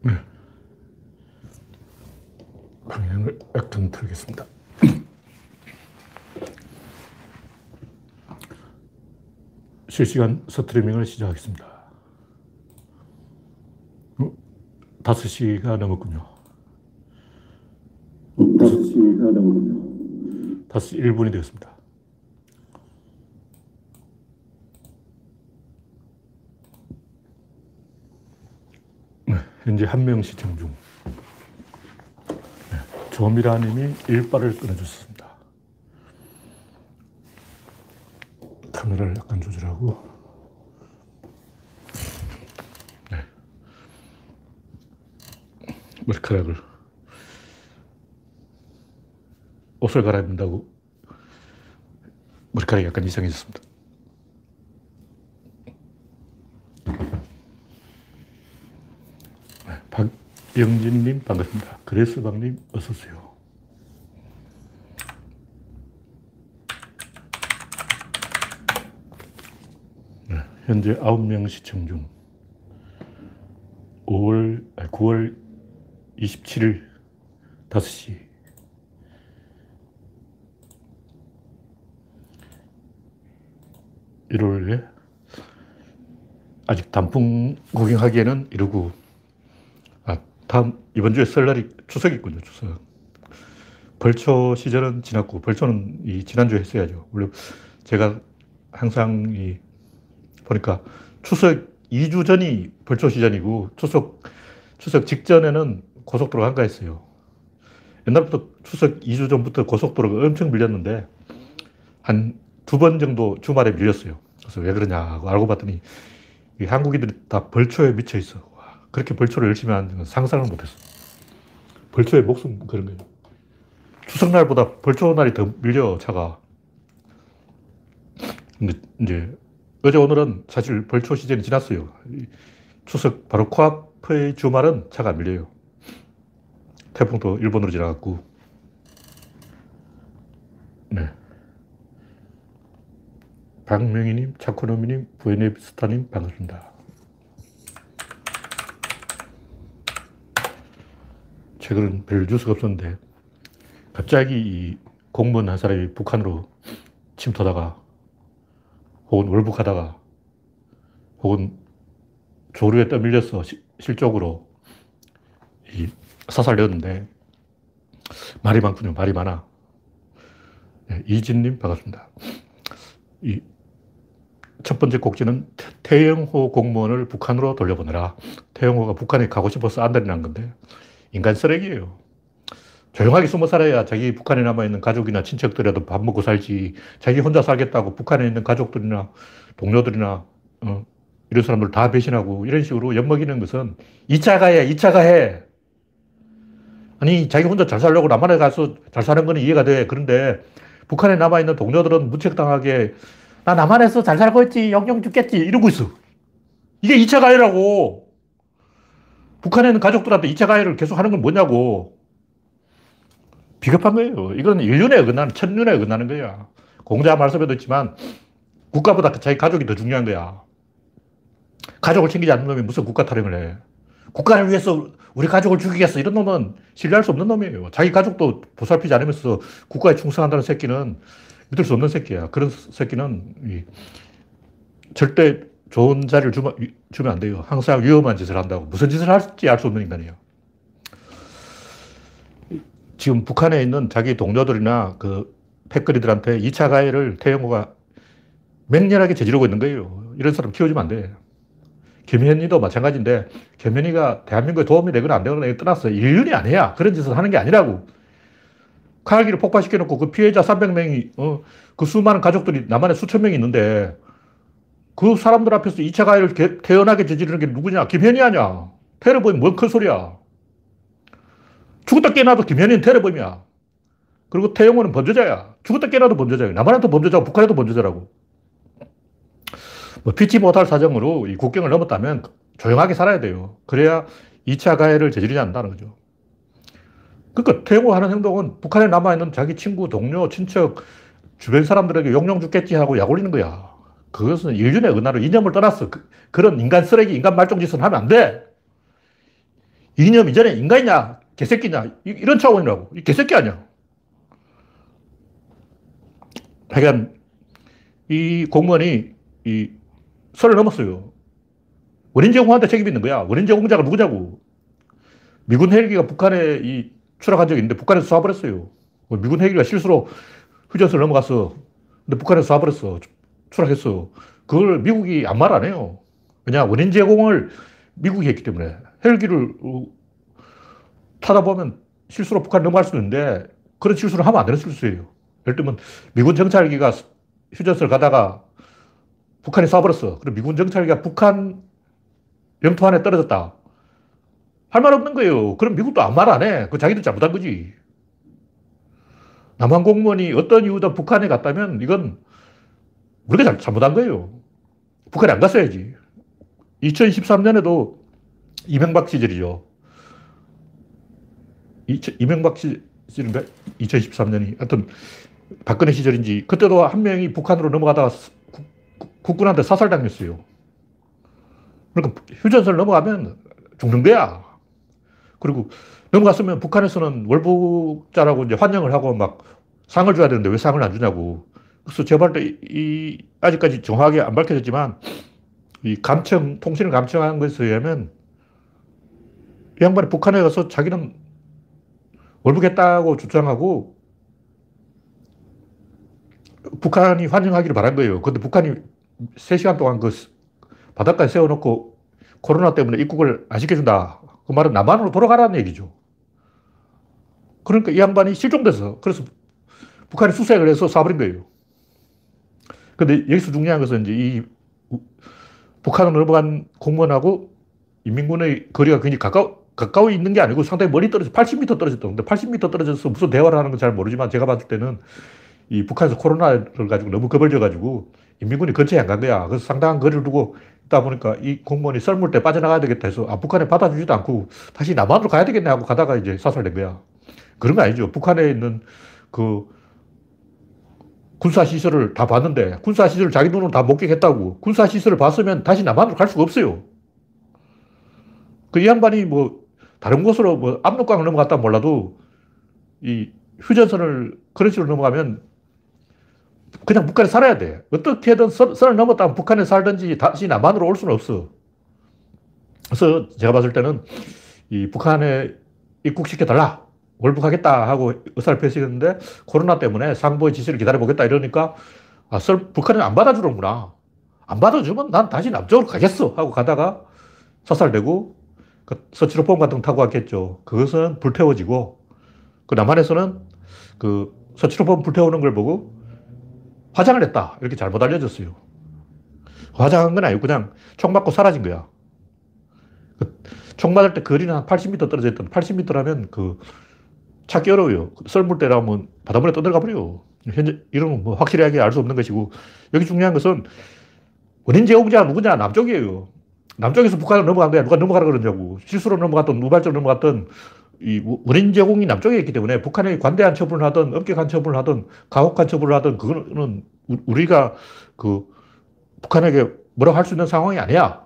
네, 방향을 약간 틀겠습니다. 실시간 스트리밍을 시작하겠습니다. 5시가 넘었군요. 5시가 넘었군요. 5시 1분이 되었습니다. 네, 현재 1명 시청 중. 네, 조미라님이 일발을 끊어주셨습니다. 카메라를 약간 조절하고. 네. 머리카락을 옷을 갈아입는다고 머리카락이 약간 이상해졌습니다. 네, 박영진님 반갑습니다. 그레스방님 어서오세요. 네, 현재 9명 시청 중. 9월 27일 5시. 1월에 아직 단풍 구경하기에는 이르고, 이번 주에 설날이 추석이 있군요, 추석. 벌초 시절은 지났고, 벌초는 지난주에 했어야죠. 물론 제가 항상 보니까 추석 2주 전이 벌초 시즌이고, 추석 직전에는 고속도로가 한가했어요. 옛날부터 추석 2주 전부터 고속도로가 엄청 밀렸는데, 한 2번 정도 주말에 밀렸어요. 그래서 왜 그러냐 하고 알고 봤더니 이 한국인들이 다 벌초에 미쳐 있어. 와, 그렇게 벌초를 열심히 하는 건 상상을 못했어. 벌초의 목숨 그런 거예요. 추석날보다 벌초날이 더 밀려, 차가. 근데 이제 어제 오늘은 사실 벌초 시즌이 지났어요. 추석 바로 코앞의 주말은 차가 안 밀려요. 태풍도 일본으로 지나갔고. 네. 박명희님, 차코노미님, 부에네스타님 반갑습니다. 최근은 별 뉴스가 없었는데 갑자기 이 공무원 한 사람이 북한으로 침투하다가 혹은 월북하다가 혹은 조류에 떠밀려서 실족으로 사살되었는데 말이 많군요. 말이 많아. 네, 이진님 반갑습니다. 첫 번째 꼭지는 태영호 공무원을 북한으로 돌려보내라. 태영호가 북한에 가고 싶어서 안달이 난 건데 인간 쓰레기예요. 조용하게 숨어 살아야 자기 북한에 남아있는 가족이나 친척들이라도 밥 먹고 살지. 자기 혼자 살겠다고 북한에 있는 가족들이나 동료들이나 이런 사람들 다 배신하고 이런 식으로 엿먹이는 것은 2차 가해, 2차 가해. 아니, 자기 혼자 잘 살려고 남한에 가서 잘 사는 건 이해가 돼. 그런데 북한에 남아있는 동료들은 무책당하게 나 남한에서 잘 살고 있지, 영영 죽겠지 이러고 있어. 이게 2차 가해라고. 북한에 있는 가족들한테 2차 가해를 계속 하는 건 뭐냐고. 비겁한 거예요. 이건 인륜에 어긋나는, 천륜에 어긋나는 거야. 공자 말씀에도 있지만 국가보다 자기 가족이 더 중요한 거야. 가족을 챙기지 않는 놈이 무슨 국가 타령을 해. 국가를 위해서 우리 가족을 죽이겠어. 이런 놈은 신뢰할 수 없는 놈이에요. 자기 가족도 보살피지 않으면서 국가에 충성한다는 새끼는 믿을 수 없는 새끼야. 그런 새끼는 절대 좋은 자리를 주면 안 돼요. 항상 위험한 짓을 한다고. 무슨 짓을 할지 알 수 없는 인간이에요. 지금 북한에 있는 자기 동료들이나 그 패거리들한테 2차 가해를 태영호가 맹렬하게 저지르고 있는 거예요. 이런 사람 키워주면 안 돼. 김현희도 마찬가지인데, 김현희가 대한민국에 도움이 되거나 안 되거나 떠났어. 인륜이 아니야. 그런 짓을 하는 게 아니라고. 카기를 폭파시켜놓고 그 피해자 300명이, 그 수많은 가족들이 남한에 수천 명이 있는데, 그 사람들 앞에서 2차 가해를 태연하게 저지르는 게 누구냐? 김현희 아니야. 테러범이 뭔 큰 소리야. 죽었다 깨어나도 김현희는 테러범이야. 그리고 태영호는 범죄자야. 죽었다 깨어나도 범죄자야. 남한에도 범죄자고 북한에도 범죄자라고. 뭐 피치 못할 사정으로 이 국경을 넘었다면 조용하게 살아야 돼요. 그래야 2차 가해를 저지르지 않는다는 거죠. 그러니까 태영호 하는 행동은 북한에 남아있는 자기 친구, 동료, 친척, 주변 사람들에게 용용 죽겠지 하고 약 올리는 거야. 그것은 인륜의 은하로 이념을 떠났어. 그런 인간 쓰레기, 인간 말종짓은 하면 안 돼. 이념 이전에 인간이냐, 개새끼냐, 이런 차원이라고. 이 개새끼 아니야. 하여간, 이 공무원이 선을 넘었어요. 원인 제공한테 책임이 있는 거야. 원인 제공자가 누구냐고. 미군 헬기가 북한에 추락한 적이 있는데 북한에서 쏴버렸어요. 미군 헬기가 실수로 휴전선을 넘어갔어. 근데 북한에서 쏴버렸어. 추락했어. 그걸 미국이 아무 말 안 해요. 왜냐, 원인 제공을 미국이 했기 때문에. 헬기를 타다 보면 실수로 북한 넘어갈 수도 있는데 그런 실수를 하면 안 되는 실수예요. 예를 들면 미군 정찰기가 휴전선을 가다가 북한에 쏴버렸어. 그럼 미군 정찰기가 북한 영토 안에 떨어졌다. 할 말 없는 거예요. 그럼 미국도 아무 말 안 해. 그 자기들 잘못한 거지. 남한 공무원이 어떤 이유든 북한에 갔다면 이건 우리가 잘못한 거예요. 북한에 안 갔어야지. 2013년에도 이명박 시절이죠. 이명박 시절인가? 2013년이. 하여튼 박근혜 시절인지 그때도 한 명이 북한으로 넘어가다가 국군한테 사살당했어요. 그러니까 휴전선을 넘어가면 죽는 거야. 그리고 넘어갔으면 북한에서는 월북자라고 이제 환영을 하고 막 상을 줘야 되는데 왜 상을 안 주냐고. 그래서 제가 볼 때 아직까지 정확하게 안 밝혀졌지만 통신을 감청한 것에 의하면 이 양반이 북한에 가서 자기는 월북했다고 주장하고 북한이 환영하기를 바란 거예요. 근데 북한이 3시간 동안 그 바닷가에 세워놓고 코로나 때문에 입국을 안 시켜준다. 그 말은 남한으로 돌아가라는 얘기죠. 그러니까 이 양반이 실종돼서 그래서 북한이 수색을 해서 쏴버린 거예요. 근데 여기서 중요한 것은 이제 북한으로 넘어간 공무원하고 인민군의 거리가 굉장히 가까이 있는 게 아니고 상당히 멀리 떨어져 80m 떨어졌다. 근데 80m 떨어져서 무슨 대화를 하는 건 잘 모르지만 제가 봤을 때는 이 북한에서 코로나를 가지고 너무 겁을져가지고 인민군이 근처에 안 간 거야. 그래서 상당한 거리를 두고 있다 보니까 이 공무원이 썰물 때 빠져나가야 되겠다 해서 북한에 받아주지도 않고 다시 남한으로 가야 되겠네 하고 가다가 이제 사살된 거야. 그런 거 아니죠. 북한에 있는 그 군사시설을 다 봤는데 군사시설을 자기 눈으로 다 목격했다고. 군사시설을 봤으면 다시 남한으로 갈 수가 없어요. 그 이 양반이 뭐 다른 곳으로 뭐 압록강을 넘어갔다 몰라도 이 휴전선을 그런 식으로 넘어가면 그냥 북한에 살아야 돼. 어떻게든 선을 넘었다면 북한에 살든지 다시 남한으로 올 수는 없어. 그래서 제가 봤을 때는 이 북한에 입국시켜달라. 월북하겠다 하고 의사를 표시했는데 코로나 때문에 상부의 지시를 기다려보겠다 이러니까 북한은 안 받아주는구나. 안 받아주면 난 다시 남쪽으로 가겠어 하고 가다가 사살되고 그 서치로폼 같은 거 타고 갔겠죠. 그것은 불태워지고 그 남한에서는 그 서치로폼 불태우는 걸 보고 화장을 했다. 이렇게 잘못 알려졌어요. 화장한 건 아니고 그냥 총 맞고 사라진 거야. 총 맞을 때 거리는 한 80m 떨어져 있던 80m라면 찾기 어려워요. 썰물대라면 바닷물에 떠들어가 버려요. 현재 이런 뭐 확실하게 알 수 없는 것이고 여기 중요한 것은 원인 제공자가 누구냐? 남쪽이에요. 남쪽에서 북한으로 넘어간 거야. 누가 넘어가라 그러냐고. 실수로 넘어갔던 우발적으로 넘어갔던 이 원인 제공이 남쪽에 있기 때문에 북한에 관대한 처분을 하든 엄격한 처분을 하든 가혹한 처분을 하든 그거는 우리가 북한에게 뭐라고 할 수 있는 상황이 아니야.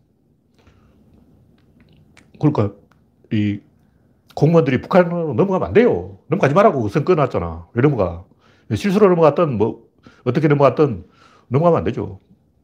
그러니까 이 공무원들이 북한으로 넘어가면 안 돼요. 넘어가지 말라고 선 끊어놨잖아. 왜 넘어가? 실수로 넘어갔든 뭐 어떻게 넘어갔든 넘어가면 안 되죠.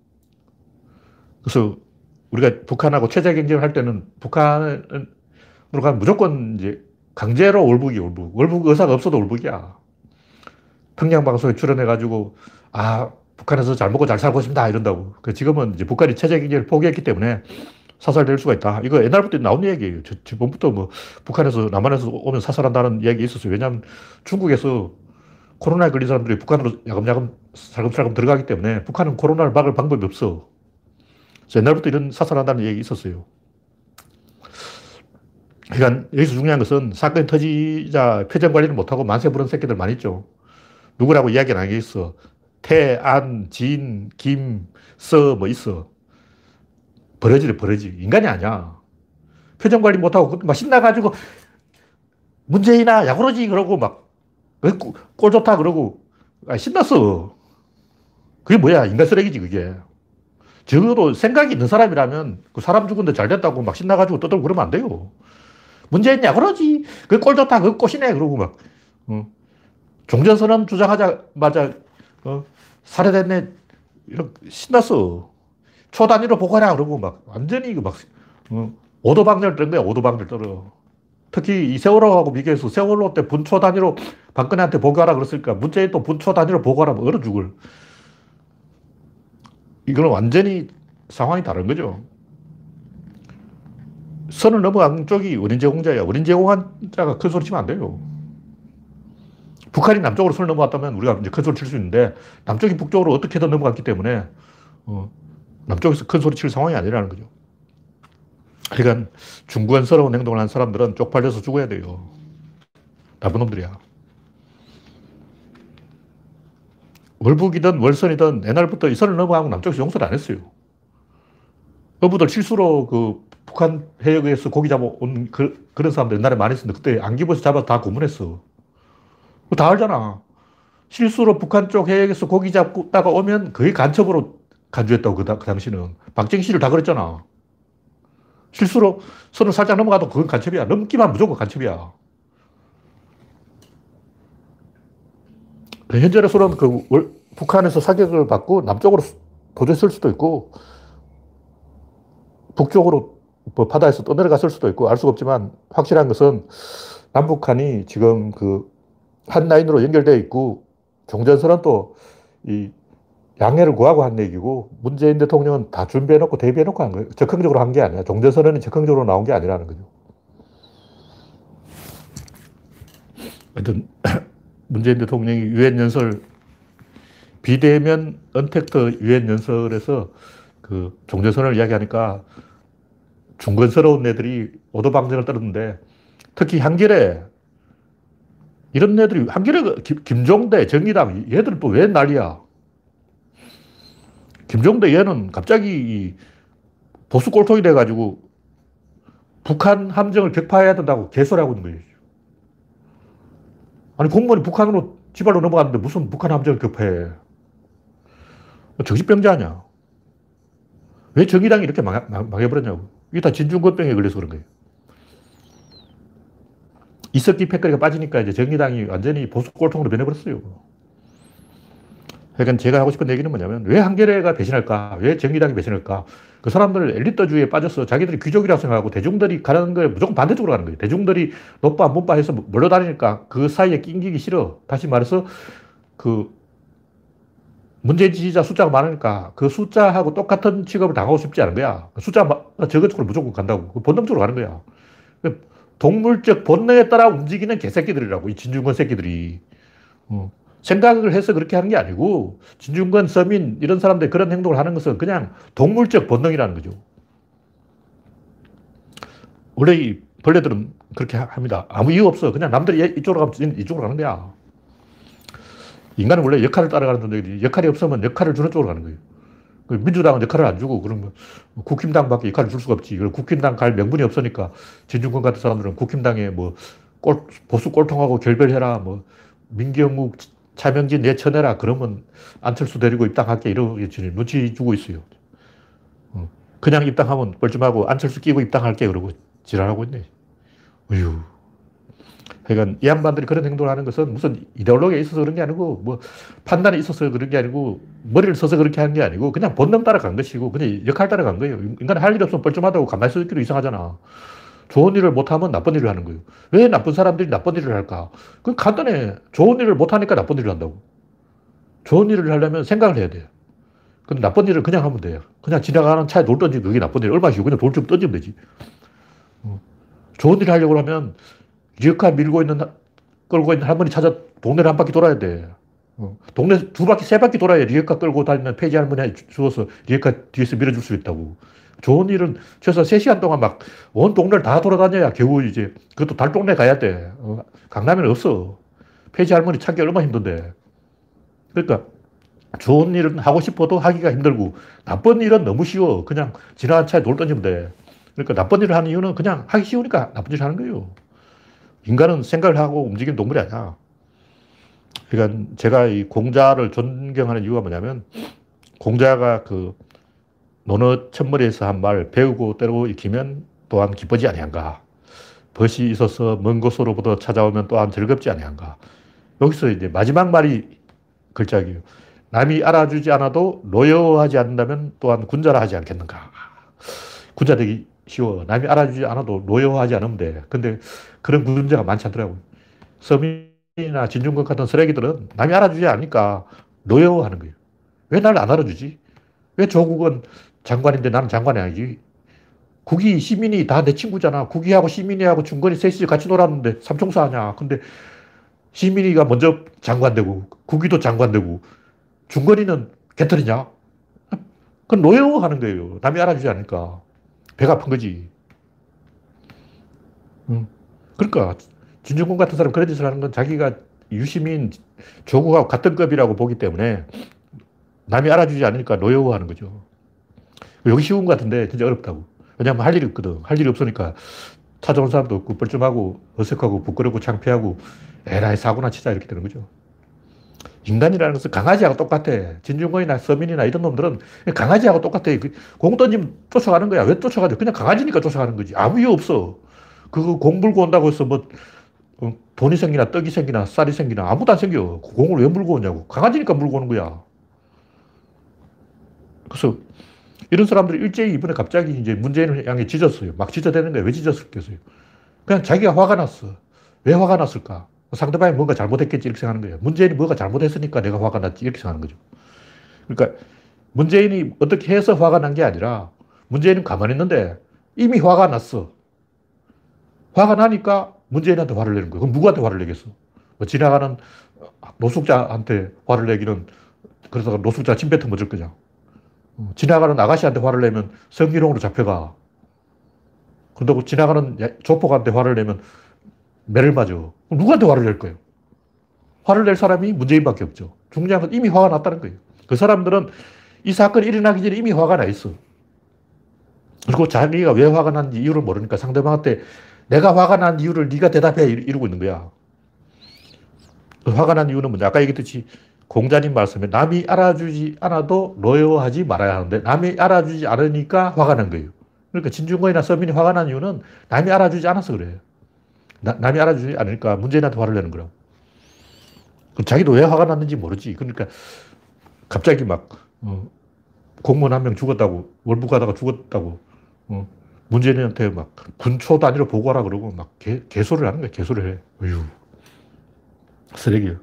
그래서 우리가 북한하고 체제 경쟁을 할 때는 북한으로 가면 무조건 이제 강제로 월북이 월북. 월북 의사가 없어도 월북이야. 평양방송에 출연해가지고 북한에서 잘 먹고 잘 살고 있습니다 이런다고. 지금은 이제 북한이 체제 경쟁을 포기했기 때문에 사살될 수가 있다. 이거 옛날부터 나온 얘기예요. 지금부터 뭐 북한에서 남한에서 오면 사살한다는 얘기 있었어요. 왜냐하면 중국에서 코로나에 걸린 사람들이 북한으로 야금야금 살금살금 들어가기 때문에 북한은 코로나를 막을 방법이 없어. 그래서 옛날부터 이런 사살한다는 얘기 있었어요. 그러니까 여기서 중요한 것은 사건이 터지자 표정 관리를 못하고 만세 부른 새끼들 많이 있죠. 누구라고 이야기는 안 하겠어. 태, 안, 진, 김, 서 뭐 있어. 버러지래, 버러지. 인간이 아니야. 표정 관리 못하고 막 신나가지고 문재인아, 야구로지 그러고 막 꼴 좋다 그러고 신났어. 그게 뭐야? 인간 쓰레기지, 그게. 적어도 생각이 있는 사람이라면 그 사람 죽은데 잘 됐다고 막 신나가지고 떠들고 그러면 안 돼요. 문재인 야구로지. 그 꼴 좋다. 그 꽃이네. 그러고 막, 종전선언 주장하자마자, 살해됐네. 이런, 신났어. 초단위로 보고해라. 그러고 막, 완전히 막, 오도방정을 뜬 거야. 오도방정을 떨어. 특히 이 세월호하고 비교해서 세월호 때 분초 단위로 박근혜한테 보고하라 그랬으니까 문재인 또 분초 단위로 보고하라면 얼어 죽을. 이거는 완전히 상황이 다른 거죠. 선을 넘어간 쪽이 원인 제공자야. 원인 제공한 자가 큰 소리 치면 안 돼요. 북한이 남쪽으로 선을 넘어갔다면 우리가 이제 큰 소리 칠 수 있는데 남쪽이 북쪽으로 어떻게든 넘어갔기 때문에 남쪽에서 큰 소리 칠 상황이 아니라는 거죠. 그러니까 중구한스러운 행동을 한 사람들은 쪽팔려서 죽어야 돼요. 나쁜 놈들이야. 월북이든 월선이든 옛날부터 이 선을 넘어가고 남쪽에서 용서를 안 했어요. 어부들 실수로 그 북한 해역에서 고기 잡아온 그런 사람들 옛날에 많이 있었는데 그때 안기부에서 잡아서 다 고문했어. 그거 다 알잖아. 실수로 북한 쪽 해역에서 고기 잡다가 오면 거의 간첩으로 간주했다고 그 당시는. 박정희씨를 다 그랬잖아. 실수로 선을 살짝 넘어가도 그건 간첩이야. 넘기만 무조건 간첩이야. 현재로서는 북한에서 사격을 받고 남쪽으로 도주했을 수도 있고 북쪽으로 뭐 바다에서 떠내려갔을 수도 있고 알 수가 없지만 확실한 것은 남북한이 지금 그 한 라인으로 연결되어 있고 종전선언 또 이 양해를 구하고 한 얘기고 문재인 대통령은 다 준비해놓고 대비해놓고 한 거예요. 적극적으로 한 게 아니야. 종전선언이 적극적으로 나온 게 아니라는 거죠. 하여튼 문재인 대통령이 유엔 연설 비대면 언택트 유엔 연설에서 그 종전선언을 이야기하니까 중건스러운 애들이 오도방정을 떨었는데 특히 한겨레 이런 애들이 한겨레 김종대 정의당 얘들 또 왜 난리야. 김종대 얘는 갑자기 보수 꼴통이 돼가지고 북한 함정을 격파해야 된다고 개소리하고 있는 거예요. 아니 공무원이 북한으로 지발로 넘어갔는데 무슨 북한 함정을 격파해. 정신병자 아니야. 왜 정의당이 이렇게 망해버렸냐고. 이게 다 진중권병에 걸려서 그런 거예요. 이석기 패거리가 빠지니까 이제 정의당이 완전히 보수 꼴통으로 변해버렸어요. 그러니까 제가 하고 싶은 얘기는 뭐냐면 왜 한겨레가 배신할까? 왜 정의당이 배신할까? 그 사람들 엘리트주의에 빠져서 자기들이 귀족이라고 생각하고 대중들이 가는 거에 무조건 반대쪽으로 가는 거예요. 대중들이 노빠 못빠 해서 몰려다니니까 그 사이에 낑기기 싫어. 다시 말해서 그 문재인 지지자 숫자가 많으니까 그 숫자하고 똑같은 취급을 당하고 싶지 않은 거야. 숫자가 적은 쪽으로 무조건 간다고. 본능적으로 가는 거야. 동물적 본능에 따라 움직이는 개새끼들이라고, 이 진중권 새끼들이. 생각을 해서 그렇게 하는 게 아니고, 진중권, 서민, 이런 사람들이 그런 행동을 하는 것은 그냥 동물적 본능이라는 거죠. 원래 이 벌레들은 그렇게 합니다. 아무 이유 없어. 그냥 남들이 이쪽으로 가면 이쪽으로 가는 거야. 인간은 원래 역할을 따라가는 존재이지, 역할이 없으면 역할을 주는 쪽으로 가는 거예요. 민주당은 역할을 안 주고, 그러면 국힘당밖에 역할을 줄 수가 없지. 국힘당 갈 명분이 없으니까 진중권 같은 사람들은 국힘당에 뭐 보수 꼴통하고 결별해라, 뭐 민경욱, 차명진 내쳐내라, 그러면 안철수 데리고 입당할게, 이러고 눈치 주고 있어요. 그냥 입당하면 뻘쭘하고 안철수 끼고 입당할게 그러고 지랄하고 있네. 어휴. 그러니까 이 양반들이 그런 행동을 하는 것은 무슨 이데올로기에 있어서 그런 게 아니고, 뭐 판단이 있어서 그런 게 아니고, 머리를 써서 그렇게 하는 게 아니고, 그냥 본능 따라간 것이고, 그냥 역할 따라간 거예요. 인간은 할 일이 없으면 뻘쭘하다고 가만히 서 있기도 이상하잖아. 좋은 일을 못하면 나쁜 일을 하는 거예요. 왜 나쁜 사람들이 나쁜 일을 할까? 그건 간단해. 좋은 일을 못하니까 나쁜 일을 한다고. 좋은 일을 하려면 생각을 해야 돼요. 근데 나쁜 일을 그냥 하면 돼요. 그냥 지나가는 차에 돌 던지면 그게 나쁜 일. 얼마나 쉬워. 그냥 돌 좀 던지면 되지. 좋은 일을 하려고 하면 리어카 끌고 있는 할머니 찾아 동네를 한 바퀴 돌아야 돼. 동네 두 바퀴, 세 바퀴 돌아야 리어카 끌고 다니는 폐지 할머니 주워서 리어카 뒤에서 밀어줄 수 있다고. 좋은 일은 최소 3시간 동안 막 온 동네를 다 돌아다녀야 겨우 이제, 그것도 달동네 가야 돼. 강남에는 없어. 폐지 할머니 찾기 얼마나 힘든데. 그러니까 좋은 일은 하고 싶어도 하기가 힘들고, 나쁜 일은 너무 쉬워. 그냥 지나간 차에 돌 던지면 돼. 그러니까 나쁜 일을 하는 이유는 그냥 하기 쉬우니까 나쁜 일을 하는 거예요. 인간은 생각을 하고 움직이는 동물이 아니야. 그러니까 제가 이 공자를 존경하는 이유가 뭐냐면, 공자가 그 논어 첫머리에서 한 말, 배우고 때로 익히면 또한 기쁘지 아니한가. 벗이 있어서 먼 곳으로부터 찾아오면 또한 즐겁지 아니한가. 여기서 이제 마지막 말이 걸작이에요. 남이 알아주지 않아도 노여워하지 않는다면 또한 군자라 하지 않겠는가. 군자 되기 쉬워. 남이 알아주지 않아도 노여워하지 않으면 돼. 근데 그런 군자가 많지 않더라고요. 서민이나 진중권 같은 쓰레기들은 남이 알아주지 않으니까 노여워하는 거예요. 왜 나를 안 알아주지? 왜 조국은 장관인데 나는 장관이 아니지? 국이, 시민이 다 내 친구잖아. 국이하고 시민이하고 중건이 셋이 같이 놀았는데 삼총사 하냐. 근데 시민이가 먼저 장관 되고, 국이도 장관 되고, 중건이는 개털이냐? 그건 노예하는 거예요. 남이 알아주지 않으니까. 배가 아픈 거지. 그러니까, 진중권 같은 사람 그런 짓을 하는 건 자기가 유시민, 조국하고 같은 급이라고 보기 때문에 남이 알아주지 않으니까 노예하는 거죠. 여기 쉬운 것 같은데 진짜 어렵다고. 왜냐하면 할 일이 없거든. 할 일이 없으니까 찾아온 사람도 없고 뻘쭘하고 어색하고 부끄럽고 창피하고 에라이 사고나 치자 이렇게 되는 거죠. 인간이라는 것은 강아지하고 똑같아. 진중권이나 서민이나 이런 놈들은 강아지하고 똑같아. 공 던지면 쫓아가는 거야. 왜 쫓아가죠? 그냥 강아지니까 쫓아가는 거지. 아무 이유 없어. 그거 공 물고 온다고 해서 뭐 돈이 생기나 떡이 생기나 쌀이 생기나 아무도 안 생겨. 그 공을 왜 물고 오냐고. 강아지니까 물고 오는 거야. 그래서 이런 사람들이 일제히 이번에 갑자기 이제 문재인을 향해 짖었어요. 막 짖어대는 거예요. 왜 짖었겠어요? 그냥 자기가 화가 났어. 왜 화가 났을까? 상대방이 뭔가 잘못했겠지 이렇게 생각하는 거예요. 문재인이 뭐가 잘못했으니까 내가 화가 났지 이렇게 생각하는 거죠. 그러니까 문재인이 어떻게 해서 화가 난 게 아니라 문재인은 가만히 있는데 이미 화가 났어. 화가 나니까 문재인한테 화를 내는 거예요. 그럼 누구한테 화를 내겠어? 뭐 지나가는 노숙자한테 화를 내기는 그러다가 노숙자 침 뱉어 맞을 거냐. 지나가는 아가씨한테 화를 내면 성희롱으로 잡혀가. 그런다고 지나가는 조폭한테 화를 내면 매를 맞아. 그럼 누구한테 화를 낼 거예요? 화를 낼 사람이 문재인밖에 없죠. 중요한 건 이미 화가 났다는 거예요. 그 사람들은 이 사건이 일어나기 전에 이미 화가 나 있어. 그리고 자기가 왜 화가 났는지 이유를 모르니까 상대방한테 내가 화가 난 이유를 네가 대답해 이러고 있는 거야. 그 화가 난 이유는 뭐냐? 아까 얘기했듯이 공자님 말씀에 남이 알아주지 않아도 노여워하지 말아야 하는데 남이 알아주지 않으니까 화가 난 거예요. 그러니까 진중권이나 서민이 화가 난 이유는 남이 알아주지 않아서 그래요. 남이 알아주지 않으니까 문재인한테 화를 내는 거라고. 자기도 왜 화가 났는지 모르지. 그러니까 갑자기 막 공무원 한 명 죽었다고 월북 가다가 죽었다고 문재인한테 막 군초 단위로 보고하라 그러고 막 개소리를 하는 거야. 개소리를 해. 어휴. 쓰레기야.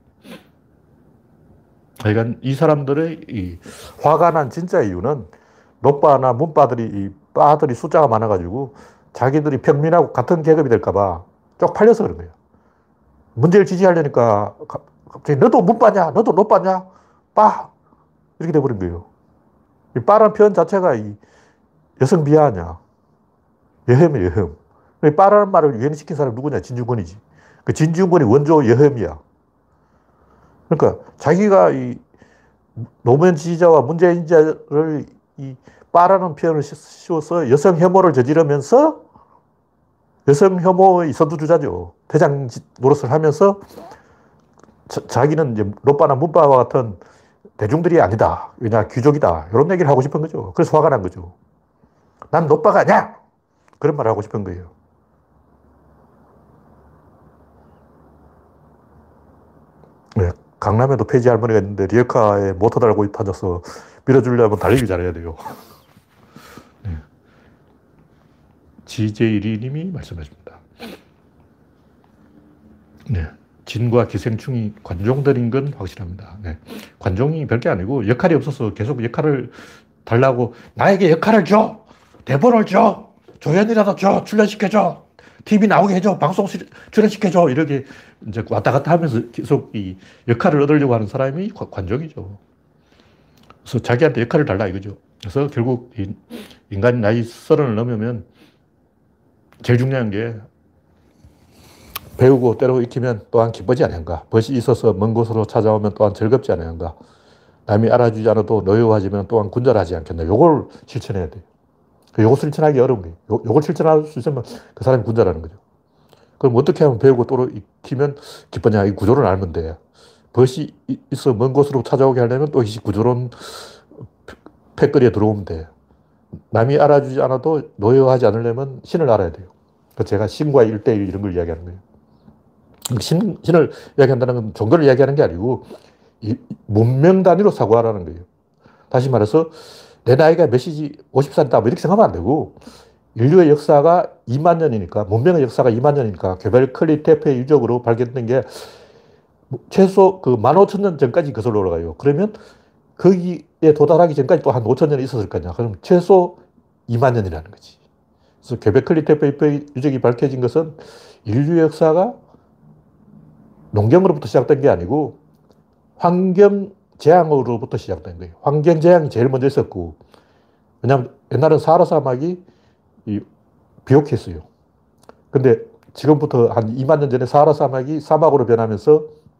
그러니까 이 사람들의 이 화가 난 진짜 이유는 노빠나 문빠들이 이 빠들이 숫자가 많아가지고 자기들이 평민하고 같은 계급이 될까봐 쪽팔려서 그런 거예요. 문제를 지지하려니까 갑자기 너도 문빠냐? 너도 노빠냐? 빠! 이렇게 돼버린 거예요. 이 빠라는 표현 자체가 이 여성 비하냐? 여혐이에요, 여혐. 이 빠라는 말을 유행시킨 사람이 누구냐? 진중권이지. 그 진중권이 원조 여혐이야. 그러니까 자기가 이 노무현 지지자와 문재인 지지자를 이 빠라는 표현을 씌워서 여성 혐오를 저지르면서 여성 혐오의 선두주자죠. 대장 노릇을 하면서 자기는 이제 노빠나 문빠와 같은 대중들이 아니다. 왜냐, 귀족이다. 이런 얘기를 하고 싶은 거죠. 그래서 화가 난 거죠. 난 노빠가 아니야! 그런 말을 하고 싶은 거예요. 네. 강남에도 폐지 할머니가 있는데 리어카에 모터 달고 다녀서 밀어주려면 달리기 잘해야 돼요. 네. GJ 님이 말씀하십니다. 네. 진과 기생충이 관종들인 건 확실합니다. 네. 관종이 별게 아니고 역할이 없어서 계속 역할을 달라고 나에게 역할을 줘! 대본을 줘! 조연이라도 줘! 출연시켜줘! TV 나오게 해줘! 방송 출연시켜줘! 이렇게 이제 왔다 갔다 하면서 계속 이 역할을 얻으려고 하는 사람이 관종이죠. 그래서 자기한테 역할을 달라 이거죠. 그래서 결국 인간이 나이 30을 넘으면 제일 중요한 게 배우고 때로 익히면 또한 기쁘지 않은가. 벗이 있어서 먼 곳으로 찾아오면 또한 즐겁지 않은가. 남이 알아주지 않아도 노여워하지만 또한 군절하지 않겠나. 요걸 실천해야 돼요. 요걸 실천하기 어려운 거예요. 요걸 실천할 수 있으면 그 사람이 군자라는 거죠. 그럼 어떻게 하면 배우고 또로 익히면 기쁘냐. 이 구조를 알면 돼. 벗이 있어 먼 곳으로 찾아오게 하려면 또 이 구조론 패거리에 들어오면 돼. 남이 알아주지 않아도 노여워하지 않으려면 신을 알아야 돼요. 제가 신과 1대1 이런 걸 이야기하는 거예요. 신을 이야기한다는 건 종교를 이야기하는 게 아니고 문명 단위로 사고하라는 거예요. 다시 말해서 내 나이가 몇이지 50살이다 뭐 이렇게 생각하면 안 되고 인류의 역사가 2만 년이니까 문명의 역사가 2만 년이니까 göbekli tepe 유적으로 발견된 게 최소 그 15,000년 전까지 거슬러 올라가요. 그러면 거기에 도달하기 전까지 또 한 5,000년이 있었을 거냐. 그럼 최소 2만 년이라는 거지. 그래서 göbekli tepe 유적이 밝혀진 것은 인류의 역사가 농경으로부터 시작된 게 아니고 환경 재앙으로부터 시작된 거예요. 환경 재앙이 제일 먼저 있었고, 왜냐하면 옛날엔 사하라 사막이 비옥했어요. 근데 지금부터 한 2만 년 전에 사하라 사막이 사막으로 변하면서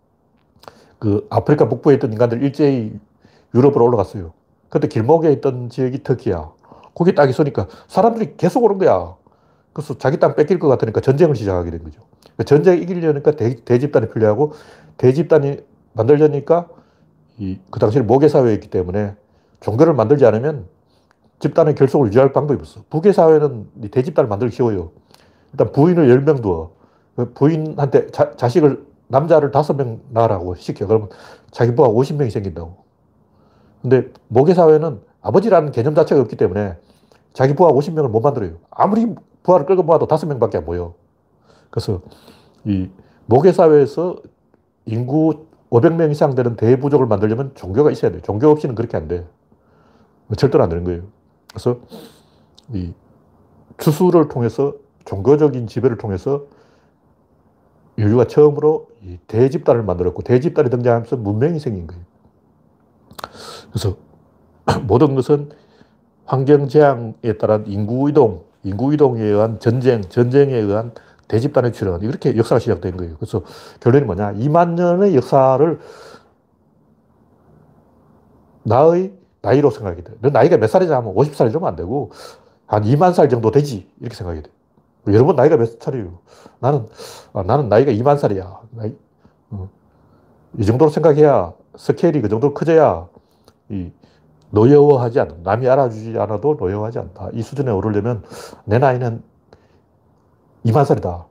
그 아프리카 북부에 있던 인간들 일제히 유럽으로 올라갔어요. 그때 길목에 있던 지역이 터키야. 거기 딱 있으니까 사람들이 계속 오는 거야. 그래서 자기 땅 뺏길 것 같으니까 전쟁을 시작하게 된 거죠. 전쟁 이기려니까 대집단이 필요하고 대집단이 만들려니까 그 당시에 모계사회였기 때문에 종교를 만들지 않으면 집단의 결속을 유지할 방법이 없어. 부계사회는 대집단을 만들기 쉬워요. 일단 부인을 10명 두어. 부인한테 자식을, 남자를 5명 낳으라고 시켜. 그러면 자기 부하가 50명이 생긴다고. 근데 모계사회는 아버지라는 개념 자체가 없기 때문에 자기 부하 50명을 못 만들어요. 아무리 부하를 끌고 모아도 5명밖에 안 모여. 그래서 이 모계사회에서 인구 500명 이상 되는 대부족을 만들려면 종교가 있어야 돼요. 종교 없이는 그렇게 안 돼. 절대로 안 되는 거예요. 그래서 이 추수를 통해서 종교적인 지배를 통해서 인류가 처음으로 이 대집단을 만들었고 대집단이 등장하면서 문명이 생긴 거예요. 그래서 모든 것은 환경재앙에 따른 인구이동에 의한 전쟁에 의한 대집단의 출현, 이렇게 역사가 시작된 거예요. 그래서 결론이 뭐냐. 2만 년의 역사를 나의 나이로 생각이 돼. 너 나이가 몇 살이냐 하면 50살 이러면 안 되고 한 2만 살 정도 되지. 이렇게 생각이 돼. 여러분 나이가 몇 살이에요? 나는 나이가 2만 살이야. 이 정도로 생각해야 스케일이 그 정도로 커져야 노여워하지 않아. 남이 알아주지 않아도 노여워하지 않다. 이 수준에 오르려면 내 나이는 2만 살이다.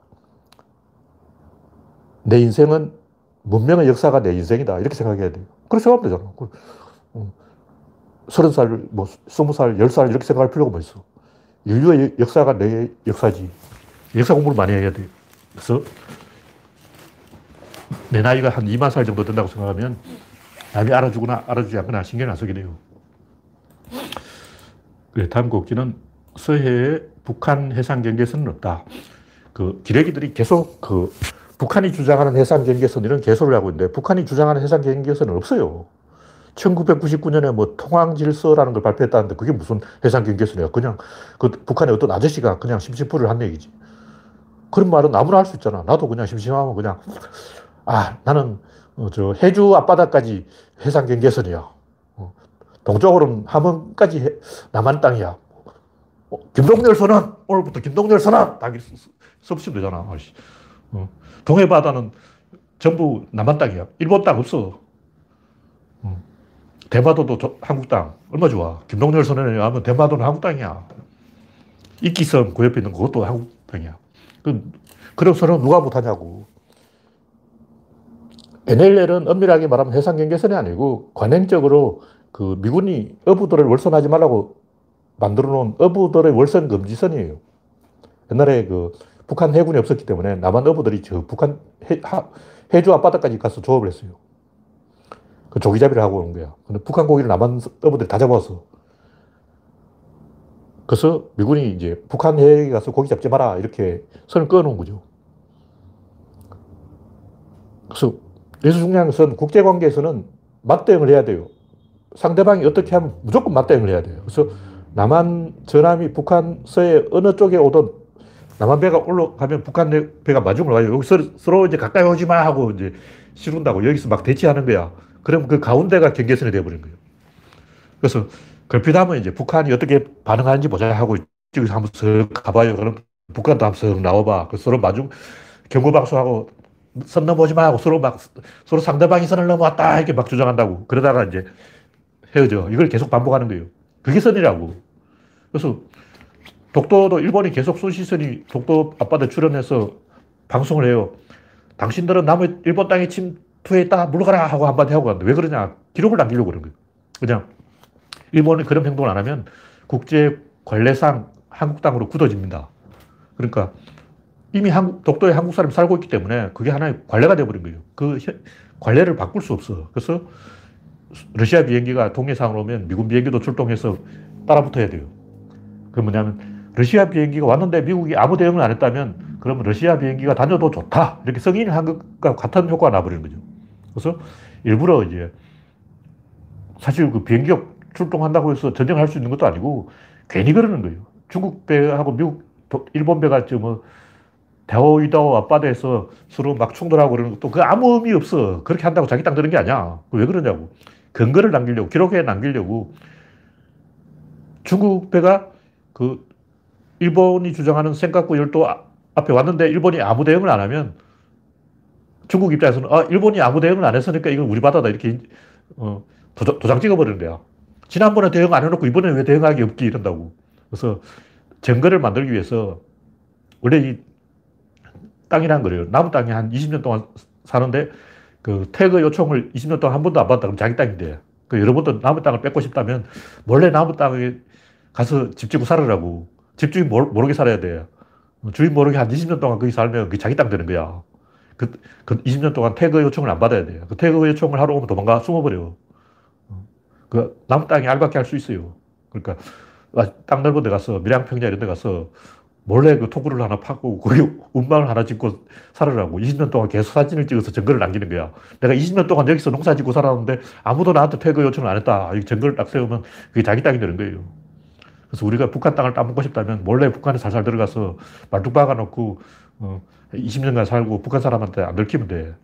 내 인생은 문명의 역사가 내 인생이다. 이렇게 생각해야 돼요. 그렇게 생각하면 되잖아. 30살, 뭐 20살, 10살 이렇게 생각할 필요가 뭐 있어. 인류의 역사가 내 역사지. 역사 공부를 많이 해야 돼요. 그래서 내 나이가 한 2만 살 정도 된다고 생각하면 남이 알아주거나 알아주지 않거나 신경 안 쓰게 돼요. 그래, 다음 곡지는 서해에 북한 해상 경계선은 없다. 그 기레기들이 계속 북한이 주장하는 해상 경계선 이런 개소를 하고 있는데 북한이 주장하는 해상 경계선은 없어요. 1999년에 뭐 통항질서라는 걸 발표했다는데 그게 무슨 해상 경계선이야. 그냥 그 북한의 어떤 아저씨가 그냥 심심풀이를 한 얘기지. 그런 말은 아무나 할 수 있잖아. 나도 그냥 심심하면 그냥 나는 저 해주 앞바다까지 해상 경계선이야. 동쪽으로는 함흥까지 남한 땅이야. 김동열 선언! 오늘부터 김동열 선언! 딱 써붙이면 되잖아. 동해 바다는 전부 남한 땅이야. 일본 땅 없어. 대마도도 한국 땅. 얼마 좋아. 김동열 선언에 하면 대마도는 한국 땅이야. 이끼섬 그 옆에 있는 그것도 한국 땅이야. 그런 선언 누가 못하냐고. NLL은 엄밀하게 말하면 해상 경계선이 아니고 관행적으로 그 미군이 어부들을 월선하지 말라고 만들어 놓은 어부들의 월선 금지선이에요. 옛날에 그 북한 해군이 없었기 때문에 남한 어부들이 저 북한 해주 앞바다까지 가서 조업을 했어요. 그 조기잡이를 하고 온 거야. 근데 북한 고기를 남한 어부들이 다 잡아왔어. 그래서 미군이 이제 북한 해역에 가서 고기 잡지 마라 이렇게 선을 꺼놓은 거죠. 그래서 여기서 중요한 것은 국제관계에서는 맞대응을 해야 돼요. 상대방이 어떻게 하면 무조건 맞대응을 해야 돼요. 그래서 남한, 저남이 북한, 서해 어느 쪽에 오든 남한 배가 올라가면 북한 배가 마중을 와요. 여기서 서로 이제 가까이 오지 마 하고 이제 시룬다고 여기서 막 대치하는 거야. 그럼 그 가운데가 경계선이 돼버린 거예요. 그래서 걸핏하면 이제 북한이 어떻게 반응하는지 보자 하고 이쪽에서 한번 쓱 가봐요. 그럼 북한도 한번 쓱 나와봐. 그 서로 마중 경고박수하고 선 넘어오지 마 하고 서로 상대방이 선을 넘어왔다 이렇게 막 주장한다고. 그러다가 이제 헤어져. 이걸 계속 반복하는 거예요. 그게 선이라고. 그래서 독도도 일본이 계속 손시선이 독도 앞바다에 출연해서 방송을 해요. 당신들은 남의 일본 땅에 침투했다, 물러가라 하고 한마디 하고 갔는데 왜 그러냐? 기록을 남기려고 그런 거예요. 그냥 일본이 그런 행동을 안 하면 국제 관례상 한국 땅으로 굳어집니다. 그러니까 이미 독도에 한국 사람이 살고 있기 때문에 그게 하나의 관례가 되어버린 거예요. 그 관례를 바꿀 수 없어. 그래서 러시아 비행기가 동해상으로 오면 미군 비행기도 출동해서 따라붙어야 돼요. 그게 뭐냐면 러시아 비행기가 왔는데 미국이 아무 대응을 안 했다면 그러면 러시아 비행기가 다녀도 좋다. 이렇게 승인을 한 것과 같은 효과가 나버리는 거죠. 그래서 일부러 이제 사실 그 비행기가 출동한다고 해서 전쟁할 수 있는 것도 아니고 괜히 그러는 거예요. 중국 배하고 일본 배가 뭐 다오이다오 앞바다에서 서로 막 충돌하고 그러는 것도 그 아무 의미 없어. 그렇게 한다고 자기 땅 드는 게 아니야. 왜 그러냐고. 근거를 남기려고, 기록에 남기려고. 중국 배가 그 일본이 주장하는 센카쿠 열도 앞에 왔는데 일본이 아무 대응을 안 하면 중국 입장에서는 일본이 아무 대응을 안 했으니까 이건 우리 바다다. 이렇게 도장 찍어버리는 거야. 지난번에 대응 안 해놓고 이번에 왜 대응하기 없지 이런다고. 그래서 증거를 만들기 위해서 원래 이 땅이란 거래요. 남은 땅에 한 20년 동안 사는데 그 태그 요청을 20년 동안 한 번도 안 받았다 그럼 자기 땅인데 그 여러분도 남은 땅을 뺏고 싶다면 몰래 남은 땅에 가서 집 짓고 살으라고. 집주인 모르게 살아야 돼. 주인 모르게 한 20년 동안 거기 살면 그게 자기 땅 되는 거야. 그 20년 동안 태그 요청을 안 받아야 돼요. 그 태그 요청을 하러 오면 도망가 숨어버려. 그 남은 땅이 알밖에 할 수 있어요. 그러니까 땅 넓은 데 가서 밀양평야 이런 데 가서 몰래 그 토구를 하나 파고 거기 운방을 하나 짓고 살으라고. 20년 동안 계속 사진을 찍어서 증거를 남기는 거야. 내가 20년 동안 여기서 농사 짓고 살았는데 아무도 나한테 태그 요청을 안 했다. 이 증거를 딱 세우면 그게 자기 땅이 되는 거예요. 그래서 우리가 북한 땅을 따먹고 싶다면 몰래 북한에 살살 들어가서 말뚝 박아놓고 20년간 살고 북한 사람한테 안 들키면 돼.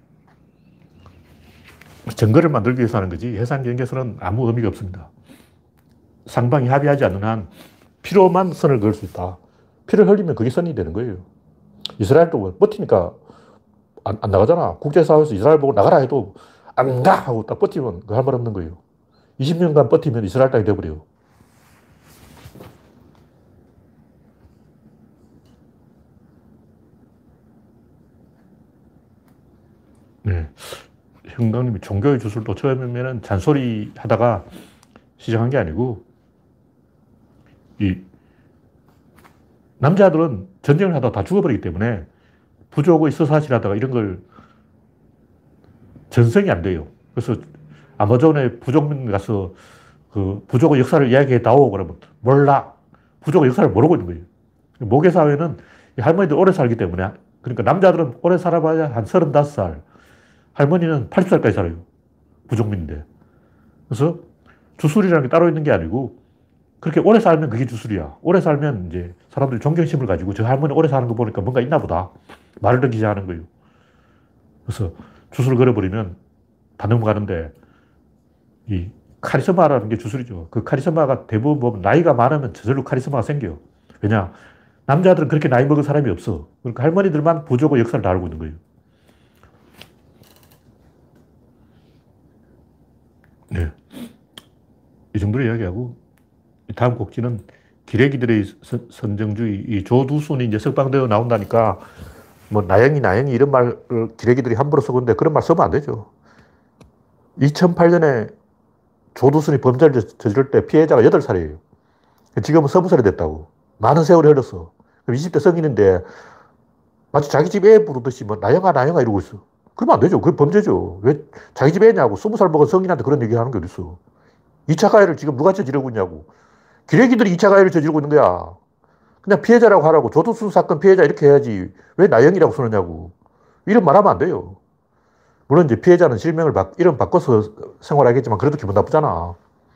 증거를 만들기 위해서 하는 거지 해상 경계선은 아무 의미가 없습니다. 상방이 합의하지 않는 한 피로만 선을 그을 수 있다. 피를 흘리면 그게 선이 되는 거예요. 이스라엘도 버티니까 안 나가잖아. 국제사회에서 이스라엘 보고 나가라 해도 안 가! 하고 딱 버티면 그 할 말 없는 거예요. 20년간 버티면 이스라엘 땅이 돼버려요. 네. 형광님이 종교의 주술도 처음에는 잔소리 하다가 시작한 게 아니고, 이 남자들은 전쟁을 하다가 다 죽어버리기 때문에 부족의 서사실 하다가 이런 걸 전성이 안 돼요. 그래서 아마존에 부족민 가서 그 부족의 역사를 이야기해 다오 그러면 몰라. 부족의 역사를 모르고 있는 거예요. 모계사회는 할머니들 오래 살기 때문에, 그러니까 남자들은 오래 살아봐야 한 35살, 할머니는 80살까지 살아요. 부족민인데. 그래서 주술이라는 게 따로 있는 게 아니고 그렇게 오래 살면 그게 주술이야. 오래 살면 이제 사람들이 존경심을 가지고 저 할머니 오래 사는 거 보니까 뭔가 있나 보다. 말을 듣기 시작하는 거예요. 그래서 주술을 걸어버리면 다 넘어가는데 이 카리스마라는 게 주술이죠. 그 카리스마가 대부분 보면 나이가 많으면 저절로 카리스마가 생겨요. 왜냐? 남자들은 그렇게 나이 먹은 사람이 없어. 그러니까 할머니들만 부족의 역사를 다 알고 있는 거예요. 네. 이 정도로 이야기하고, 다음 곡지는 기레기들의 선정주의, 이 조두순이 이제 석방되어 나온다니까, 뭐, 나영이 이런 말을 기레기들이 함부로 쓰고 있는데 그런 말 쓰면 안 되죠. 2008년에 조두순이 범죄를 저지를 때 피해자가 8살이에요. 지금은 20살이 됐다고. 많은 세월이 흘렀어. 20대 성인인데 마치 자기 집 애 부르듯이 뭐, 나영아 이러고 있어. 그러면 안 되죠. 그게 범죄죠. 왜 자기 집 애냐고. 20살 먹은 성인한테 그런 얘기 하는 게 어딨어. 2차 가해를 지금 누가 저지르고 있냐고. 기레기들이 2차 가해를 저지르고 있는 거야. 그냥 피해자라고 하라고. 조두순 사건 피해자 이렇게 해야지. 왜 나영이라고 쓰느냐고. 이런 말 하면 안 돼요. 물론 이제 피해자는 실명을 이름 바꿔서 생활하겠지만 그래도 기분 나쁘잖아.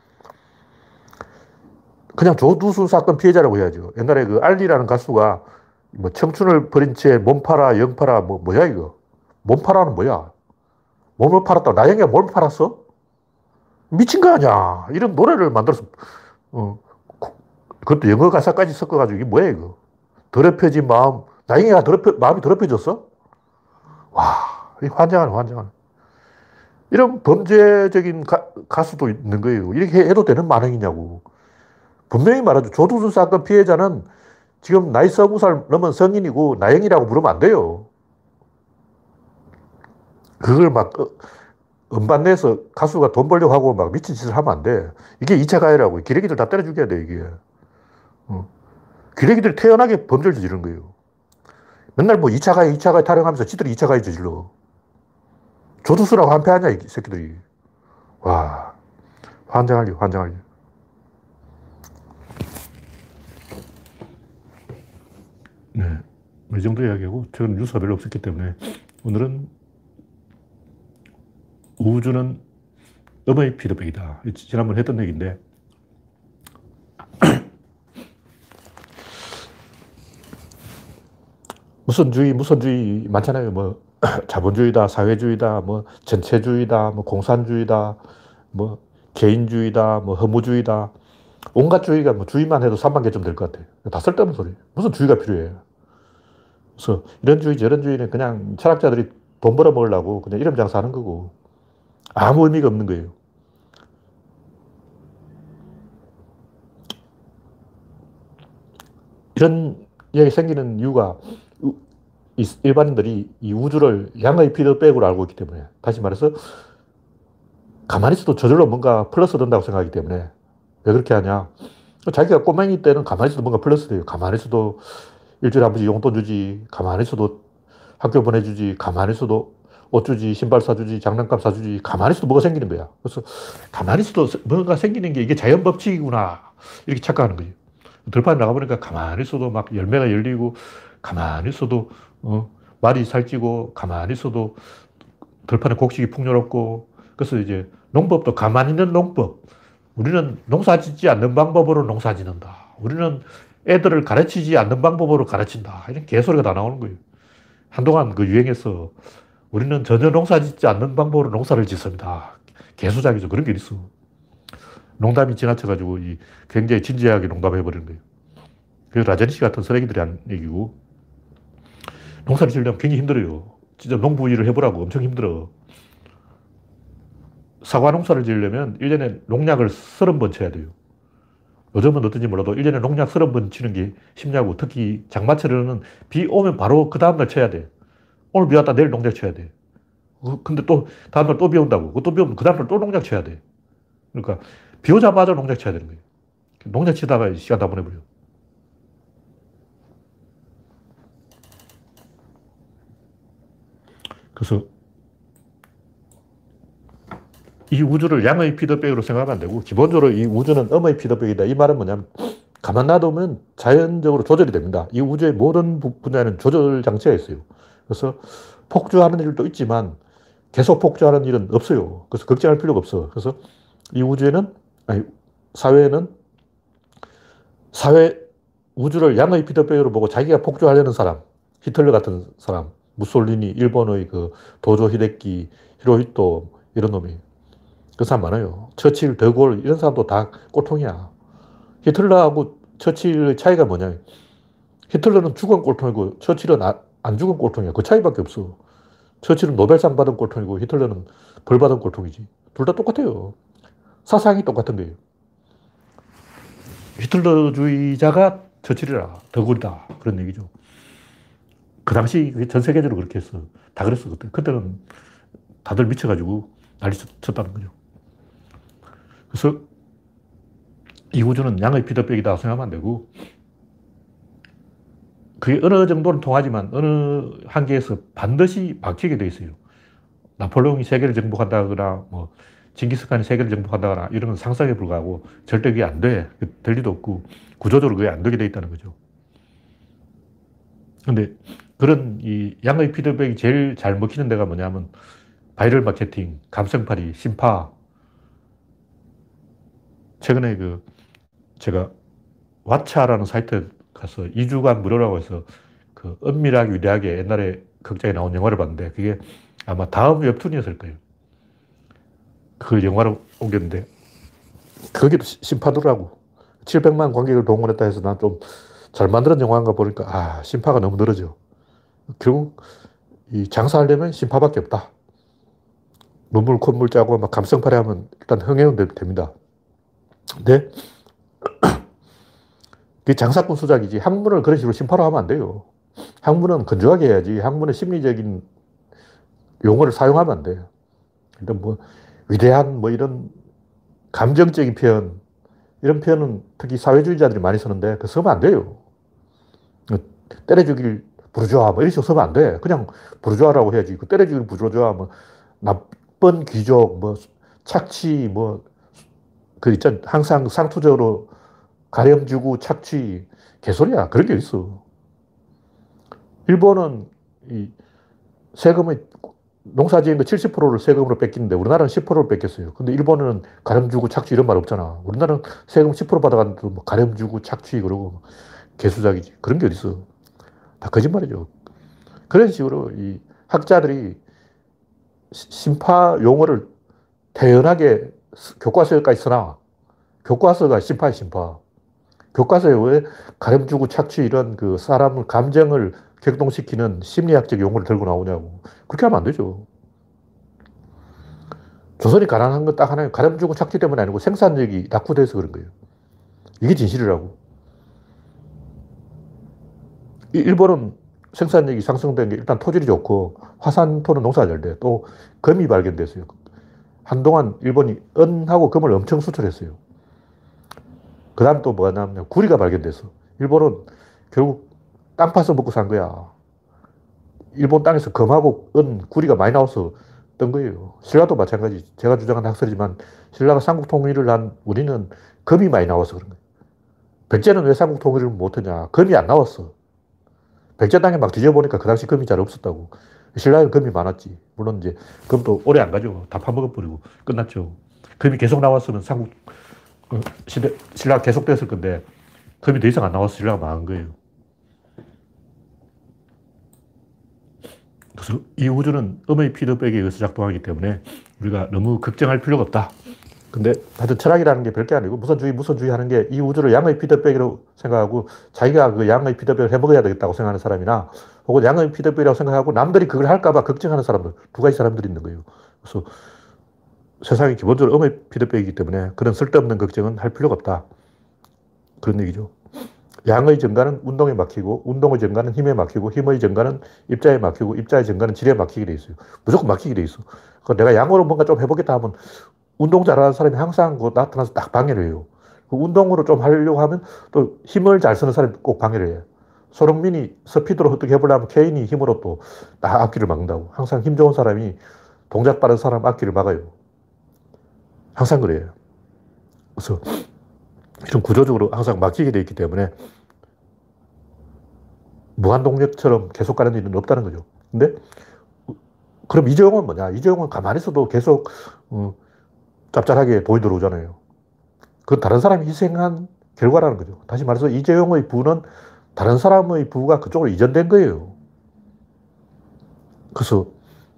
그냥 조두순 사건 피해자라고 해야죠. 옛날에 그 알리라는 가수가 뭐 청춘을 버린 채 몸 팔아, 영 팔아, 뭐야 이거. 몸 팔아는 뭐야? 몸을 팔았다고. 나영이가 뭘 팔았어? 미친 거 아니야. 이런 노래를 만들어서, 그것도 영어 가사까지 섞어가지고, 이게 뭐야, 이거. 더럽혀진 마음. 나영이가 마음이 더럽혀졌어? 와, 이 환장하네. 이런 범죄적인 가수도 있는 거예요. 이렇게 해도 되는 만행이냐고. 분명히 말하죠. 조두순 사건 피해자는 지금 나이 20살 넘은 성인이고 나영이라고 부르면 안 돼요. 그걸 막 음반 내서 가수가 돈 벌려고 하고 막 미친 짓을 하면 안 돼. 이게 2차 가해라고. 기레기들 다 때려 죽여야 돼, 이게. 기레기들이 태연하게 범죄를 저지르는 거예요. 맨날 뭐 2차 가해, 2차 가해 타령하면서 지들이 2차 가해 저질러. 조두수라고 한패하냐, 이 새끼들이. 와, 환장하려, 환장하려. 네. 이 정도 이야기하고, 최근 뉴스가 별로 없었기 때문에, 오늘은 우주는 음의 피드백이다. 지난번 했던 얘기인데, 무선주의 많잖아요. 뭐, 자본주의다, 사회주의다, 뭐, 전체주의다, 뭐, 공산주의다, 뭐, 개인주의다, 뭐, 허무주의다. 온갖 주의가 뭐, 주의만 해도 3만 개쯤 될 것 같아요. 다 쓸데없는 소리. 무슨 주의가 필요해. 그래서 이런 주의, 저런 주의는 그냥 철학자들이 돈 벌어 먹으려고 그냥 이름 장사하는 거고, 아무 의미가 없는 거예요. 이런 이야기 생기는 이유가 일반인들이 이 우주를 양의 피드백으로 알고 있기 때문에, 다시 말해서 가만히 있어도 저절로 뭔가 플러스 된다고 생각하기 때문에. 왜 그렇게 하냐? 자기가 꼬맹이 때는 가만히 있어도 뭔가 플러스 돼요. 가만히 있어도 일주일에 한 번씩 용돈 주지, 가만히 있어도 학교 보내주지, 가만히 있어도 옷 주지, 신발 사주지, 장난감 사주지, 가만히 있어도 뭐가 생기는 거야. 그래서 가만히 있어도 뭔가 생기는 게 이게 자연 법칙이구나, 이렇게 착각하는 거예요. 들판에 나가보니까 가만히 있어도 막 열매가 열리고, 가만히 있어도 말이 살찌고, 가만히 있어도 들판에 곡식이 풍요롭고. 그래서 이제 농법도 가만히 있는 농법. 우리는 농사 짓지 않는 방법으로 농사 짓는다. 우리는 애들을 가르치지 않는 방법으로 가르친다. 이런 개소리가 다 나오는 거예요. 한동안 그 유행해서 우리는 전혀 농사 짓지 않는 방법으로 농사를 짓습니다. 개수작이죠. 그런 게 있어. 농담이 지나쳐가지고 굉장히 진지하게 농담해버리는 거예요. 그래서 라제니 씨 같은 쓰레기들이 한 얘기고, 농사를 지으려면 굉장히 힘들어요. 진짜 농부 일을 해보라고. 엄청 힘들어. 사과 농사를 지으려면 1년에 농약을 30번 쳐야 돼요. 요즘은 어떤지 몰라도 1년에 농약 30번 치는 게 쉽냐고. 특히 장마철에는 비 오면 바로 그 다음날 쳐야 돼. 오늘 비 왔다 내일 농약 쳐야 돼. 근데 또 다음날 또 비 온다고. 또 비 오면 그 다음날 또 농약 쳐야 돼. 그러니까 비 오자마자 농약 쳐야 되는 거예요. 농약 치다가 시간 다 보내버려. 그래서 이 우주를 양의 피드백으로 생각하면 안 되고, 기본적으로 이 우주는 음의 피드백이다. 이 말은 뭐냐면, 가만 놔두면 자연적으로 조절이 됩니다. 이 우주의 모든 분야에는 조절 장치가 있어요. 그래서 폭주하는 일도 있지만 계속 폭주하는 일은 없어요. 그래서 걱정할 필요가 없어. 그래서 이 우주에는, 아니, 사회에는 우주를 양의 피드백으로 보고 자기가 폭주하려는 사람, 히틀러 같은 사람, 무솔리니, 일본의 그 도조 히데키, 히로히토, 이런 놈이. 그 사람 많아요. 처칠, 더골, 이런 사람도 다 꼴통이야. 히틀러하고 처칠의 차이가 뭐냐. 히틀러는 죽은 꼴통이고, 처칠은 안 죽은 꼴통이야. 그 차이밖에 없어. 처칠은 노벨상 받은 꼴통이고, 히틀러는 벌 받은 꼴통이지. 둘 다 똑같아요. 사상이 똑같은 거예요. 히틀러주의자가 처칠이라, 더골이다. 그런 얘기죠. 그 당시 전 세계적으로 그렇게 했어. 다 그랬어. 그때는 다들 미쳐가지고 난리 쳤다는 거죠. 그래서 이 우주는 양의 피드백이다 생각하면 안 되고, 그게 어느 정도는 통하지만 어느 한계에서 반드시 막히게 돼 있어요. 나폴레옹이 세계를 정복한다거나, 뭐, 징기스칸이 세계를 정복한다거나, 이런 건 상상에 불과하고, 절대 그게 안 돼. 될 리도 없고, 구조적으로 그게 안 되게 돼 있다는 거죠. 근데 그런 이 양의 피드백이 제일 잘 먹히는 데가 뭐냐면, 바이럴 마케팅, 감성팔이, 신파. 최근에 제가 왓챠라는 사이트에 가서 2주간 무료라고 해서 그 은밀하게 위대하게 옛날에 극장에 나온 영화를 봤는데, 그게 아마 다음 웹툰이었을 거예요. 그걸 영화로 옮겼는데, 거기도 심파더라고. 700만 관객을 동원했다 해서 난 좀 잘 만든 영화인가 보니까, 심파가 너무 늘어져. 결국 이 장사하려면 심파밖에 없다. 눈물, 콧물 짜고 막 감성팔이 하면 일단 흥행은 됩니다. 근데 그게 장사꾼 수작이지. 학문을 그런 식으로 심파로 하면 안 돼요. 학문은 건조하게 해야지. 학문의 심리적인 용어를 사용하면 안 돼요. 일단 뭐, 위대한 뭐 이런 감정적인 표현, 이런 표현은 특히 사회주의자들이 많이 쓰는데, 그 쓰면 안 돼요. 때려 죽일 부르주아, 뭐 이런 식으로 쓰면 안 돼. 그냥 부르주아라고 해야지. 그 때려 죽일 부르주아, 뭐, 나쁜 귀족, 뭐, 착취, 뭐, 그 있잖아. 항상 상투적으로 가렴 주고 착취, 개소리야. 그런 게 있어. 일본은 이 세금의 농사 지은 거 70%를 세금으로 뺏기는데 우리나라는 10%를 뺏겼어요. 근데 일본은 가렴 주고 착취 이런 말 없잖아. 우리나라는 세금 10% 받아가는데 뭐 가렴 주고 착취 그러고 개수작이지. 그런 게 어딨어. 다 거짓말이죠. 그런 식으로 이 학자들이 심파 용어를 태연하게 교과서에까지 써놔. 교과서가 심파야, 심파. 교과서에 왜 가렴 주고 착취 이런 그 사람을 감정을 격동시키는 심리학적 용어를 들고 나오냐고. 그렇게 하면 안 되죠. 조선이 가난한 건 딱 하나예요. 가렴 주고 착취 때문에 아니고 생산력이 낙후돼서 그런 거예요. 이게 진실이라고. 일본은 생산력이 상승된 게 일단 토질이 좋고 화산토는 농사가 잘 돼. 또 금이 발견됐어요. 한동안 일본이 은하고 금을 엄청 수출했어요. 그 다음 또 뭐가 나왔냐면 구리가 발견됐어. 일본은 결국 땅 파서 먹고 산 거야. 일본 땅에서 금하고 은, 구리가 많이 나와서 뜬 거예요. 신라도 마찬가지. 제가 주장한 학설이지만 신라가 삼국 통일을 한 우리는 금이 많이 나와서 그런 거예요. 백제는 왜 삼국 통일을 못하냐? 금이 안 나왔어. 백제 땅에 막 뒤져보니까 그 당시 금이 잘 없었다고. 신라에는 금이 많았지. 물론 이제 금도 오래 안 가죠. 다 파먹어버리고 끝났죠. 금이 계속 나왔으면 삼국 신라가 계속됐을 건데 금이 더 이상 안 나와서 신라가 망한 거예요. 그래서 이 우주는 음의 피드백에 의해서 작동하기 때문에 우리가 너무 걱정할 필요가 없다. 근데 다들 철학이라는 게 별게 아니고 무선주의 하는 게 이 우주를 양의 피드백으로 생각하고 자기가 그 양의 피드백을 해먹어야 되겠다고 생각하는 사람이나 혹은 양의 피드백이라고 생각하고 남들이 그걸 할까봐 걱정하는 사람들, 두 가지 사람들이 있는 거예요. 그래서 세상이 기본적으로 음의 피드백이기 때문에 그런 쓸데없는 걱정은 할 필요가 없다. 그런 얘기죠. 양의 증가는 운동에 막히고 운동의 증가는 힘에 막히고 힘의 증가는 입자에 막히고 입자의 증가는 질에 막히게 돼 있어요. 무조건 막히게 돼 있어. 그러니까 내가 양으로 뭔가 좀 해보겠다 하면 운동 잘하는 사람이 항상 그 나타나서 딱 방해를 해요. 그 운동으로 좀 하려고 하면 또 힘을 잘 쓰는 사람이 꼭 방해를 해요. 손흥민이 스피드로 어떻게 해보려면 케인이 힘으로 또 딱 앞길을 막는다고. 항상 힘 좋은 사람이 동작 빠른 사람 앞길을 막아요. 항상 그래요. 그래서 이런 구조적으로 항상 막히게 돼 있기 때문에 무한동력처럼 계속 가는 일은 없다는 거죠. 근데 그럼 이재용은 뭐냐? 이재용은 가만히 있어도 계속 짭짤하게 보이 들어오잖아요. 그건 다른 사람이 희생한 결과라는 거죠. 다시 말해서 이재용의 부는 다른 사람의 부가 그쪽으로 이전된 거예요. 그래서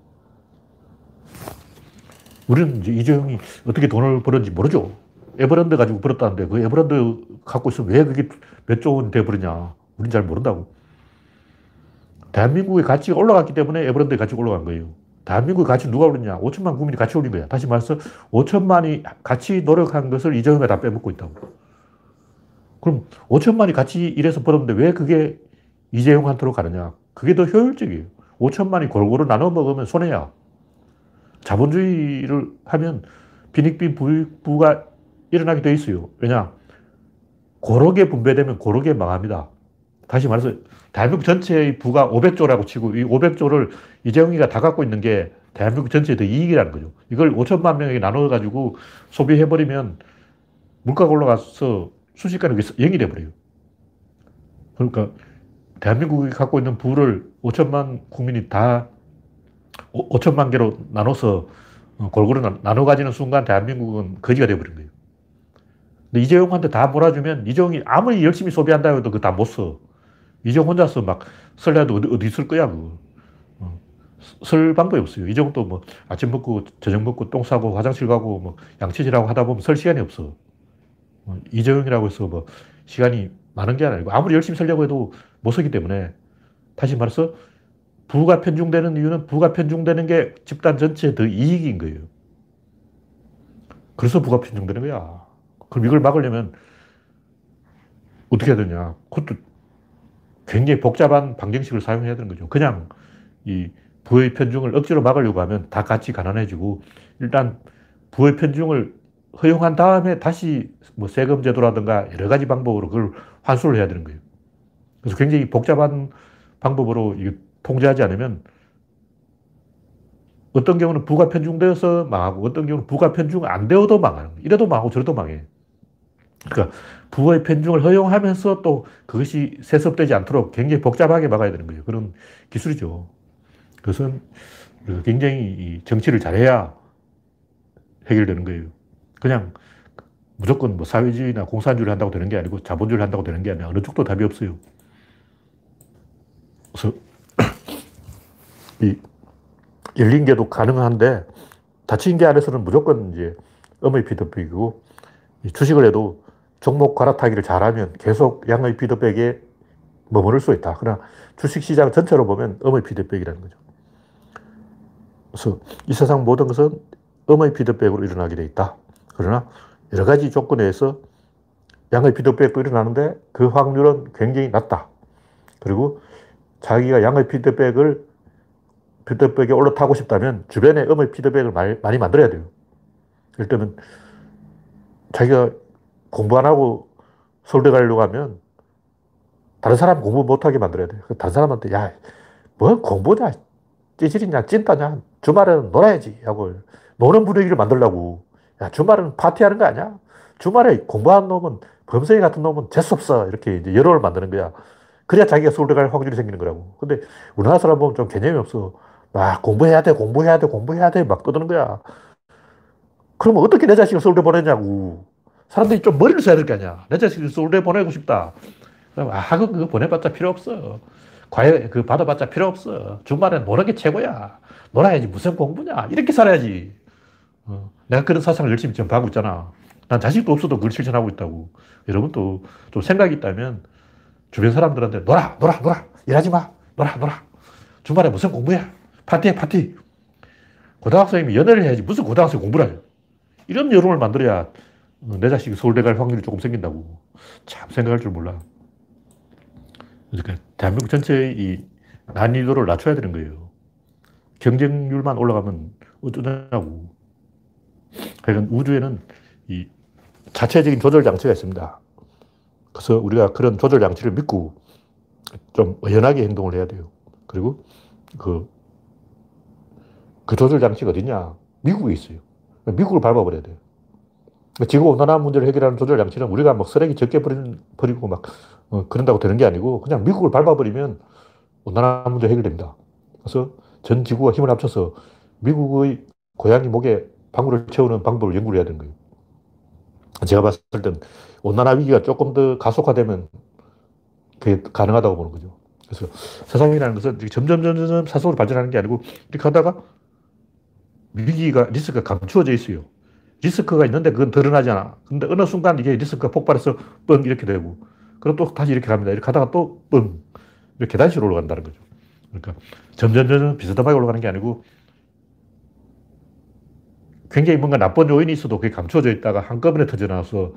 우리는 이제 이재용이 어떻게 돈을 벌었는지 모르죠. 에버랜드 가지고 벌었다는데 그 에버랜드 갖고 있으면 왜 그게 몇 조 원 돼버리냐. 우린 잘 모른다고. 대한민국의 가치가 올라갔기 때문에 에버랜드의 가치가 올라간 거예요. 대한민국의 가치 누가 올렸냐? 5천만 국민이 같이 올린 거야. 다시 말해서 5천만이 같이 노력한 것을 이재용이 다 빼먹고 있다고. 그럼 5천만이 같이 일해서 벌었는데 왜 그게 이재용한테로 가느냐? 그게 더 효율적이에요. 5천만이 골고루 나눠 먹으면 손해야. 자본주의를 하면 빈익빈 부가 일어나게 돼 있어요. 왜냐? 고르게 분배되면 고르게 망합니다. 다시 말해서 대한민국 전체의 부가 500조라고 치고 이 500조를 이재용이가 다 갖고 있는 게 대한민국 전체의 더 이익이라는 거죠. 이걸 5천만 명에게 나눠가지고 소비해버리면 물가가 올라가서 순식간에 0이 돼버려요. 그러니까 대한민국이 갖고 있는 부를 5천만 국민이 다 5천만 개로 나눠서 골고루 나눠 가지는 순간 대한민국은 거지가 돼버린 거예요. 근데 이재용한테 다 몰아주면 이재용이 아무리 열심히 소비한다 해도 그거 다 못 써. 이재용 혼자서 막 설레도 어디 쓸 거야, 그거. 쓸 방법이 없어요. 이재용도 뭐 아침 먹고 저녁 먹고 똥 싸고 화장실 가고 뭐 양치질하고 하다 보면 쓸 시간이 없어. 이재용이라고 해서 뭐 시간이 많은 게 아니고 아무리 열심히 살려고 해도 못 쓰기 때문에 다시 말해서 부가 편중되는 이유는 부가 편중되는 게 집단 전체에 더 이익인 거예요. 그래서 부가 편중되는 거야. 그럼 이걸 막으려면 어떻게 해야 되냐. 그것도 굉장히 복잡한 방정식을 사용해야 되는 거죠. 그냥 이 부의 편중을 억지로 막으려고 하면 다 같이 가난해지고, 일단 부의 편중을 허용한 다음에 다시 뭐 세금 제도라든가 여러 가지 방법으로 그걸 환수를 해야 되는 거예요. 그래서 굉장히 복잡한 방법으로 이게 통제하지 않으면 어떤 경우는 부가 편중되어서 망하고 어떤 경우는 부가 편중 안 되어도 망하는 거예요. 이래도 망하고 저래도 망해. 그러니까 부의 편중을 허용하면서 또 그것이 세습되지 않도록 굉장히 복잡하게 막아야 되는 거예요. 그런 기술이죠. 그것은 굉장히 정치를 잘해야 해결되는 거예요. 그냥 무조건 뭐 사회주의나 공산주의를 한다고 되는 게 아니고 자본주의를 한다고 되는 게 아니라 어느 쪽도 답이 없어요. 그래서 이 열린 게도 가능한데 닫힌 게 안에서는 무조건 이제 음의 피드백이고, 주식을 해도 종목 갈아타기를 잘하면 계속 양의 피드백에 머무를 수 있다. 그러나 주식시장 전체로 보면 음의 피드백이라는 거죠. 그래서 이 세상 모든 것은 음의 피드백으로 일어나게 돼 있다. 그러나 여러 가지 조건에 의해서 양의 피드백도 일어나는데 그 확률은 굉장히 낮다. 그리고 자기가 양의 피드백에 올라타고 싶다면 주변에 음의 피드백을 많이 만들어야 돼요. 예를 들면 자기가 공부 안 하고 서울대 가려고 하면 다른 사람 공부 못하게 만들어야 돼요. 다른 사람한테 야, 뭐 공부냐, 찌질이냐, 찐따냐, 주말에는 놀아야지 하고 노는 분위기를 만들려고. 야, 주말은 파티하는 거 아니야? 주말에 공부한 놈은, 범생이 같은 놈은 재수없어. 이렇게 이제 여론을 만드는 거야. 그래야 자기가 서울대 갈 확률이 생기는 거라고. 근데 우리나라 사람 보면 좀 개념이 없어. 막 공부해야 돼, 공부해야 돼, 공부해야 돼. 막 떠드는 거야. 그러면 어떻게 내 자식을 서울대 보내냐고. 사람들이 좀 머리를 써야 될 거 아니야. 내 자식을 서울대 보내고 싶다. 그럼, 그거 보내봤자 필요 없어. 과외 그 받아봤자 필요 없어. 주말엔 노는 게 최고야. 놀아야지. 무슨 공부냐. 이렇게 살아야지. 내가 그런 사상을 열심히 전파하고 있잖아. 난 자식도 없어도 그걸 실천하고 있다고. 여러분도 좀 생각이 있다면 주변 사람들한테 놀아, 놀아, 놀아. 일하지 마. 놀아, 놀아. 주말에 무슨 공부야. 파티해, 파티. 고등학생이면 연애를 해야지. 무슨 고등학생 공부를 해요. 이런 여론을 만들어야 내 자식이 서울대 갈 확률이 조금 생긴다고. 참 생각할 줄 몰라. 그러니까 대한민국 전체의 이 난이도를 낮춰야 되는 거예요. 경쟁률만 올라가면 어쩌냐고. 그러니까 우주에는 이 자체적인 조절 장치가 있습니다. 그래서 우리가 그런 조절 장치를 믿고 좀 의연하게 행동을 해야 돼요. 그리고 그 조절 장치가 어디냐? 미국에 있어요. 미국을 밟아버려야 돼요. 지구온난화 문제를 해결하는 조절 장치는 우리가 막 쓰레기 적게 버리고 막 그런다고 되는 게 아니고 그냥 미국을 밟아버리면 온난화 문제 해결됩니다. 그래서 전 지구가 힘을 합쳐서 미국의 고양이 목에 방울을 채우는 방법을 연구를 해야 되는 거예요. 제가 봤을 땐 온난화 위기가 조금 더 가속화되면 그게 가능하다고 보는 거죠. 그래서 세상이라는 것은 점점 사속으로 발전하는 게 아니고 이렇게 하다가 리스크가 감추어져 있어요. 리스크가 있는데 그건 드러나지 않아. 근데 어느 순간 이게 리스크가 폭발해서 뻥 이렇게 되고, 그럼 또 다시 이렇게 갑니다. 이렇게 하다가 또 뻥. 이렇게 계단식으로 올라간다는 거죠. 그러니까 점점 비스듬하게 올라가는 게 아니고 굉장히 뭔가 나쁜 요인이 있어도 그게 감추어져 있다가 한꺼번에 터져나와서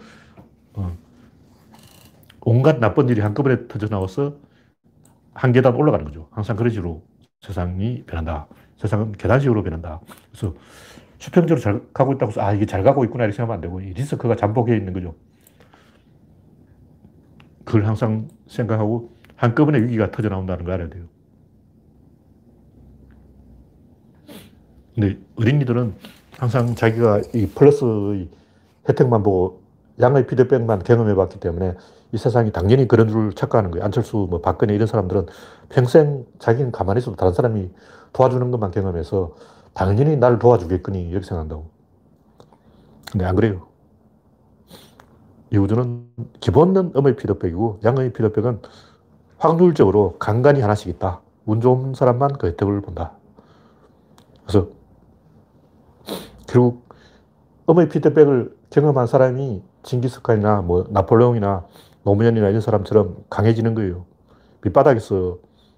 온갖 나쁜 일이 한꺼번에 터져나와서 한 계단 올라가는 거죠. 항상 그런 식으로 세상이 변한다. 세상은 계단식으로 변한다. 그래서 수평적으로 잘 가고 있다고 해서 이게 잘 가고 있구나 이렇게 생각하면 안 되고 이 리스크가 잠복해 있는 거죠. 그걸 항상 생각하고 한꺼번에 위기가 터져나온다는 걸 알아야 돼요. 근데 어린이들은 항상 자기가 이 플러스의 혜택만 보고 양의 피드백만 경험해 봤기 때문에 이 세상이 당연히 그런 줄 착각하는 거예요. 안철수, 뭐 박근혜 이런 사람들은 평생 자기는 가만히 있어도 다른 사람이 도와주는 것만 경험해서 당연히 나를 도와주겠거니 이렇게 생각한다고. 근데 안 그래요. 이 우주는 기본은 음의 피드백이고 양의 피드백은 확률적으로 간간이 하나씩 있다. 운 좋은 사람만 그 혜택을 본다. 그래서 결국 음의 피드백을 경험한 사람이 징기스칸이나 뭐 나폴레옹이나 노무현이나 이런 사람처럼 강해지는 거예요. 밑바닥에서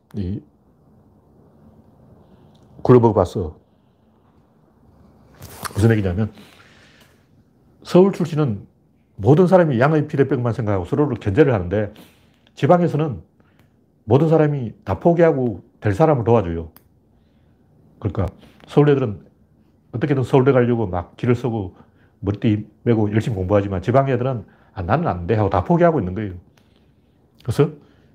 굴러먹어 봤어. 무슨 얘기냐면 서울 출신은 모든 사람이 양의 피드백만 생각하고 서로를 견제를 하는데 지방에서는 모든 사람이 다 포기하고 될 사람을 도와줘요. 그러니까 서울애들은 어떻게든 서울대 가려고 막 길을 서고 머리띠 메고 열심히 공부하지만 지방 애들은 아, 나는 안 돼 하고 다 포기하고 있는 거예요. 그래서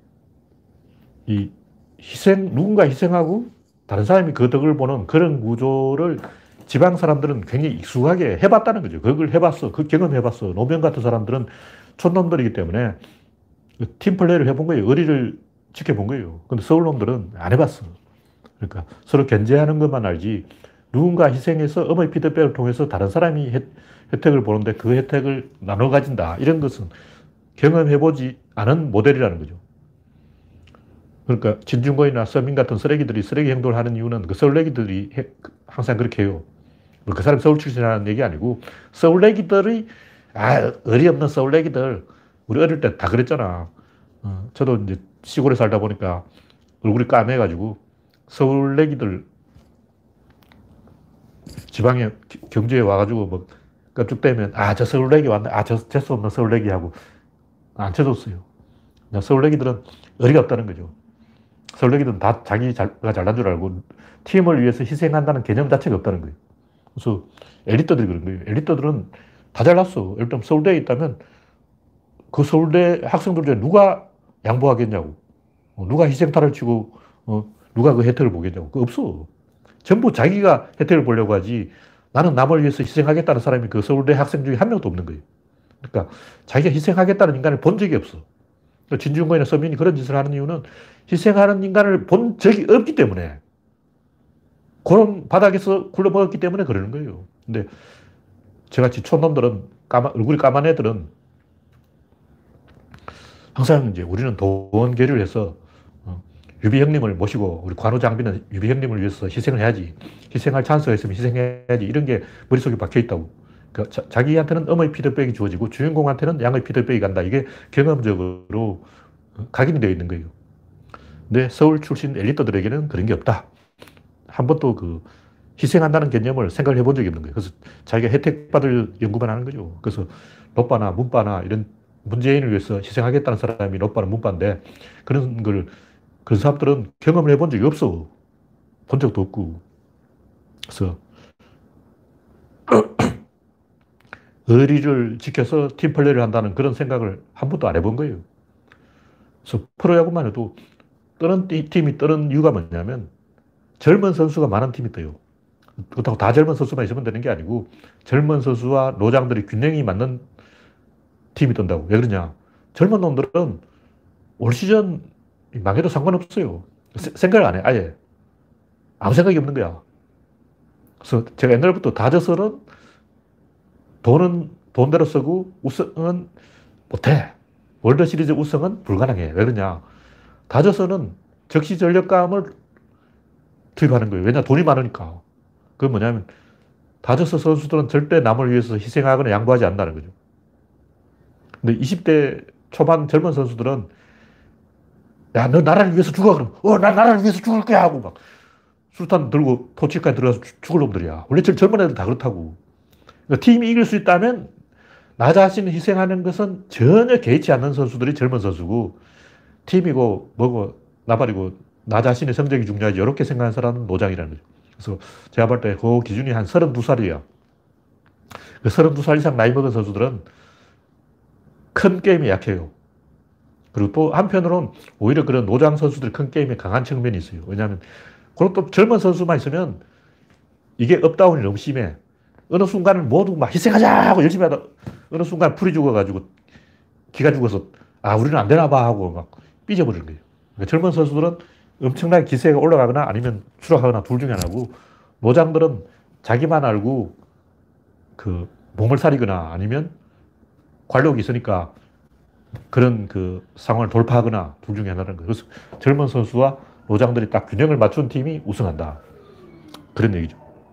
이 누군가 희생하고 다른 사람이 그 덕을 보는 그런 구조를 지방 사람들은 굉장히 익숙하게 해봤다는 거죠. 그걸 해봤어. 그 경험해봤어. 노무현 같은 사람들은 촌놈들이기 때문에 팀플레이를 해본 거예요. 의리를 지켜본 거예요. 근데 서울 놈들은 안 해봤어. 그러니까 서로 견제하는 것만 알지 누군가 희생해서 어머니 피드백을 통해서 다른 사람이 혜택을 보는데 그 혜택을 나눠 가진다. 이런 것은 경험해보지 않은 모델이라는 거죠. 그러니까 진중권이나 서민 같은 쓰레기들이 쓰레기 행동을 하는 이유는 그 서울내기들이 항상 그렇게 해요. 그 사람 서울 출신이라는 얘기 아니고 서울내기들이 의리 없는 서울내기들 우리 어릴 때 다 그랬잖아. 저도 이제 시골에 살다 보니까 얼굴이 까매가지고 서울내기들 지방에 경주에 와가지고 뭐 껍죽대면 저 서울내기 왔네. 저 재수 없는 서울내기 하고 안 쳐줬어요. 서울내기들은 의리가 없다는 거죠. 서울내기들은 다 자기가 잘난 줄 알고 팀을 위해서 희생한다는 개념 자체가 없다는 거예요. 그래서 엘리트들이 그런 거예요. 엘리트들은 다 잘났어. 예를 들면 서울대에 있다면 그 서울대 학생들 중에 누가 양보하겠냐고. 누가 희생탈을 치고 누가 그 혜택을 보겠냐고. 그거 없어. 전부 자기가 혜택을 보려고 하지 나는 남을 위해서 희생하겠다는 사람이 그 서울대 학생 중에 한 명도 없는 거예요. 그러니까 자기가 희생하겠다는 인간을 본 적이 없어. 진중권이나 서민이 그런 짓을 하는 이유는 희생하는 인간을 본 적이 없기 때문에 그런 바닥에서 굴러먹었기 때문에 그러는 거예요. 근데 저같이 촌놈들은 얼굴이 까만 애들은 항상 이제 우리는 도원계류를 해서 유비 형님을 모시고 우리 관우 장비는 유비 형님을 위해서 희생을 해야지. 희생할 찬스가 있으면 희생해야지. 이런 게 머릿속에 박혀 있다고. 그러니까 자기한테는 음의 피드백이 주어지고 주인공한테는 양의 피드백이 간다. 이게 경험적으로 각인이 되어 있는 거예요. 근데 서울 출신 엘리트들에게는 그런 게 없다. 한 번도 그 희생한다는 개념을 생각을 해본 적이 없는 거예요. 그래서 자기가 혜택받을 연구만 하는 거죠. 그래서 노빠나 문빠나 이런 문재인을 위해서 희생하겠다는 사람이 노빠나 문빠인데 그런 사람들은 경험을 해본 적이 없어. 본 적도 없고. 그래서 의리를 지켜서 팀플레이를 한다는 그런 생각을 한 번도 안 해본 거예요. 그래서 프로야구만 해도 뜨는 팀이 뜨는 이유가 뭐냐면 젊은 선수가 많은 팀이 떠요. 그렇다고 다 젊은 선수만 있으면 되는 게 아니고 젊은 선수와 노장들이 균형이 맞는 팀이 뜬다고. 왜 그러냐? 젊은 놈들은 올 시즌 망해도 상관없어요. 생각을 안 해. 아예. 아무 생각이 없는 거야. 그래서 제가 옛날부터 다저스는 돈은 돈대로 쓰고 우승은 못해. 월드시리즈 우승은 불가능해. 왜 그러냐? 다저스는 적시 전력감을 투입하는 거예요. 왜냐? 돈이 많으니까. 그건 뭐냐면 다저스 선수들은 절대 남을 위해서 희생하거나 양보하지 않는다는 거죠. 근데 20대 초반 젊은 선수들은 야, 너 나라를 위해서 죽어. 그럼 난 나라를 위해서 죽을 거야 하고 막 술탄 들고 토치까지 들어가서 죽을 놈들이야. 원래 젊은 애들 다 그렇다고. 그러니까 팀이 이길 수 있다면 나 자신을 희생하는 것은 전혀 개의치 않는 선수들이 젊은 선수고 팀이고 뭐고 나발이고 나 자신의 성적이 중요하지 이렇게 생각하는 사람은 노장이라는 거죠. 그래서 제가 볼 때 그 기준이 한 32살이에요. 그 32살 이상 나이 먹은 선수들은 큰 게임에 약해요. 그리고 또 한편으로는 오히려 그런 노장 선수들이 큰 게임에 강한 측면이 있어요. 왜냐하면 그리고 또 젊은 선수만 있으면 이게 업다운이 너무 심해. 어느 순간은 모두 막 희생하자 하고 열심히 하다 어느 순간 풀이 죽어가지고 기가 죽어서 우리는 안 되나 봐 하고 막 삐져버리는 거예요. 그러니까 젊은 선수들은 엄청나게 기세가 올라가거나 아니면 추락하거나 둘 중에 하나고 노장들은 자기만 알고 그 몸을 사리거나 아니면 관록이 있으니까 그런 그 상황을 돌파하거나 둘 중에 하나라는 거예요. 그래서 젊은 선수와 노장들이 딱 균형을 맞춘 팀이 우승한다. 그런 얘기죠.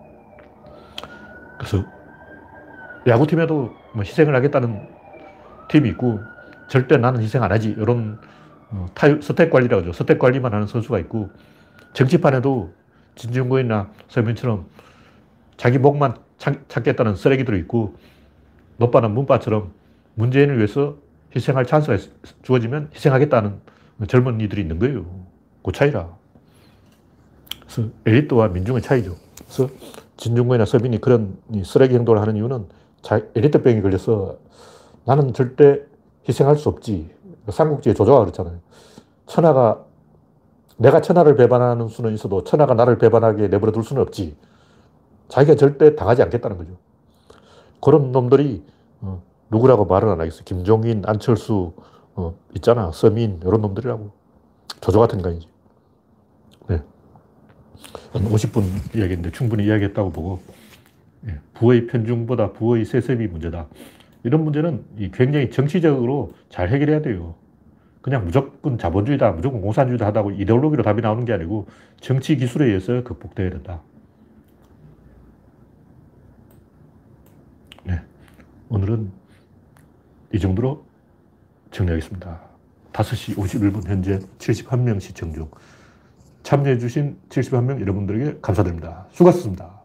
그래서 야구팀에도 뭐 희생을 하겠다는 팀이 있고 절대 나는 희생 안 하지. 이런 스택 관리라고 하죠. 스택 관리만 하는 선수가 있고 정치판에도 진중권이나 서민처럼 자기 목만 찾겠다는 쓰레기들이 있고 노빠는 문빠처럼 문재인을 위해서 희생할 찬스가 주어지면 희생하겠다는 젊은이들이 있는 거예요. 그 차이라. 그래서 엘리트와 민중의 차이죠. 그래서 진중권이나 서민이 그런 쓰레기 행동을 하는 이유는 엘리트병이 걸려서 나는 절대 희생할 수 없지. 삼국지에 조조가 그렇잖아요. 내가 천하를 배반하는 수는 있어도 천하가 나를 배반하게 내버려 둘 수는 없지. 자기가 절대 당하지 않겠다는 거죠. 그런 놈들이 누구라고 말은 안 하겠어. 김종인, 안철수, 있잖아. 서민, 이런 놈들이라고. 조조 같은 인간이지. 네. 한 50분 이야기했는데 충분히 이야기했다고 보고, 예. 부의 편중보다 부의 세습이 문제다. 이런 문제는 굉장히 정치적으로 잘 해결해야 돼요. 그냥 무조건 자본주의다, 무조건 공산주의다 하다고 이데올로기로 답이 나오는 게 아니고 정치 기술에 의해서 극복되어야 된다. 네. 오늘은 이 정도로 정리하겠습니다. 5시 51분 현재 71명 시청 중 참여해주신 71명 여러분들에게 감사드립니다. 수고하셨습니다.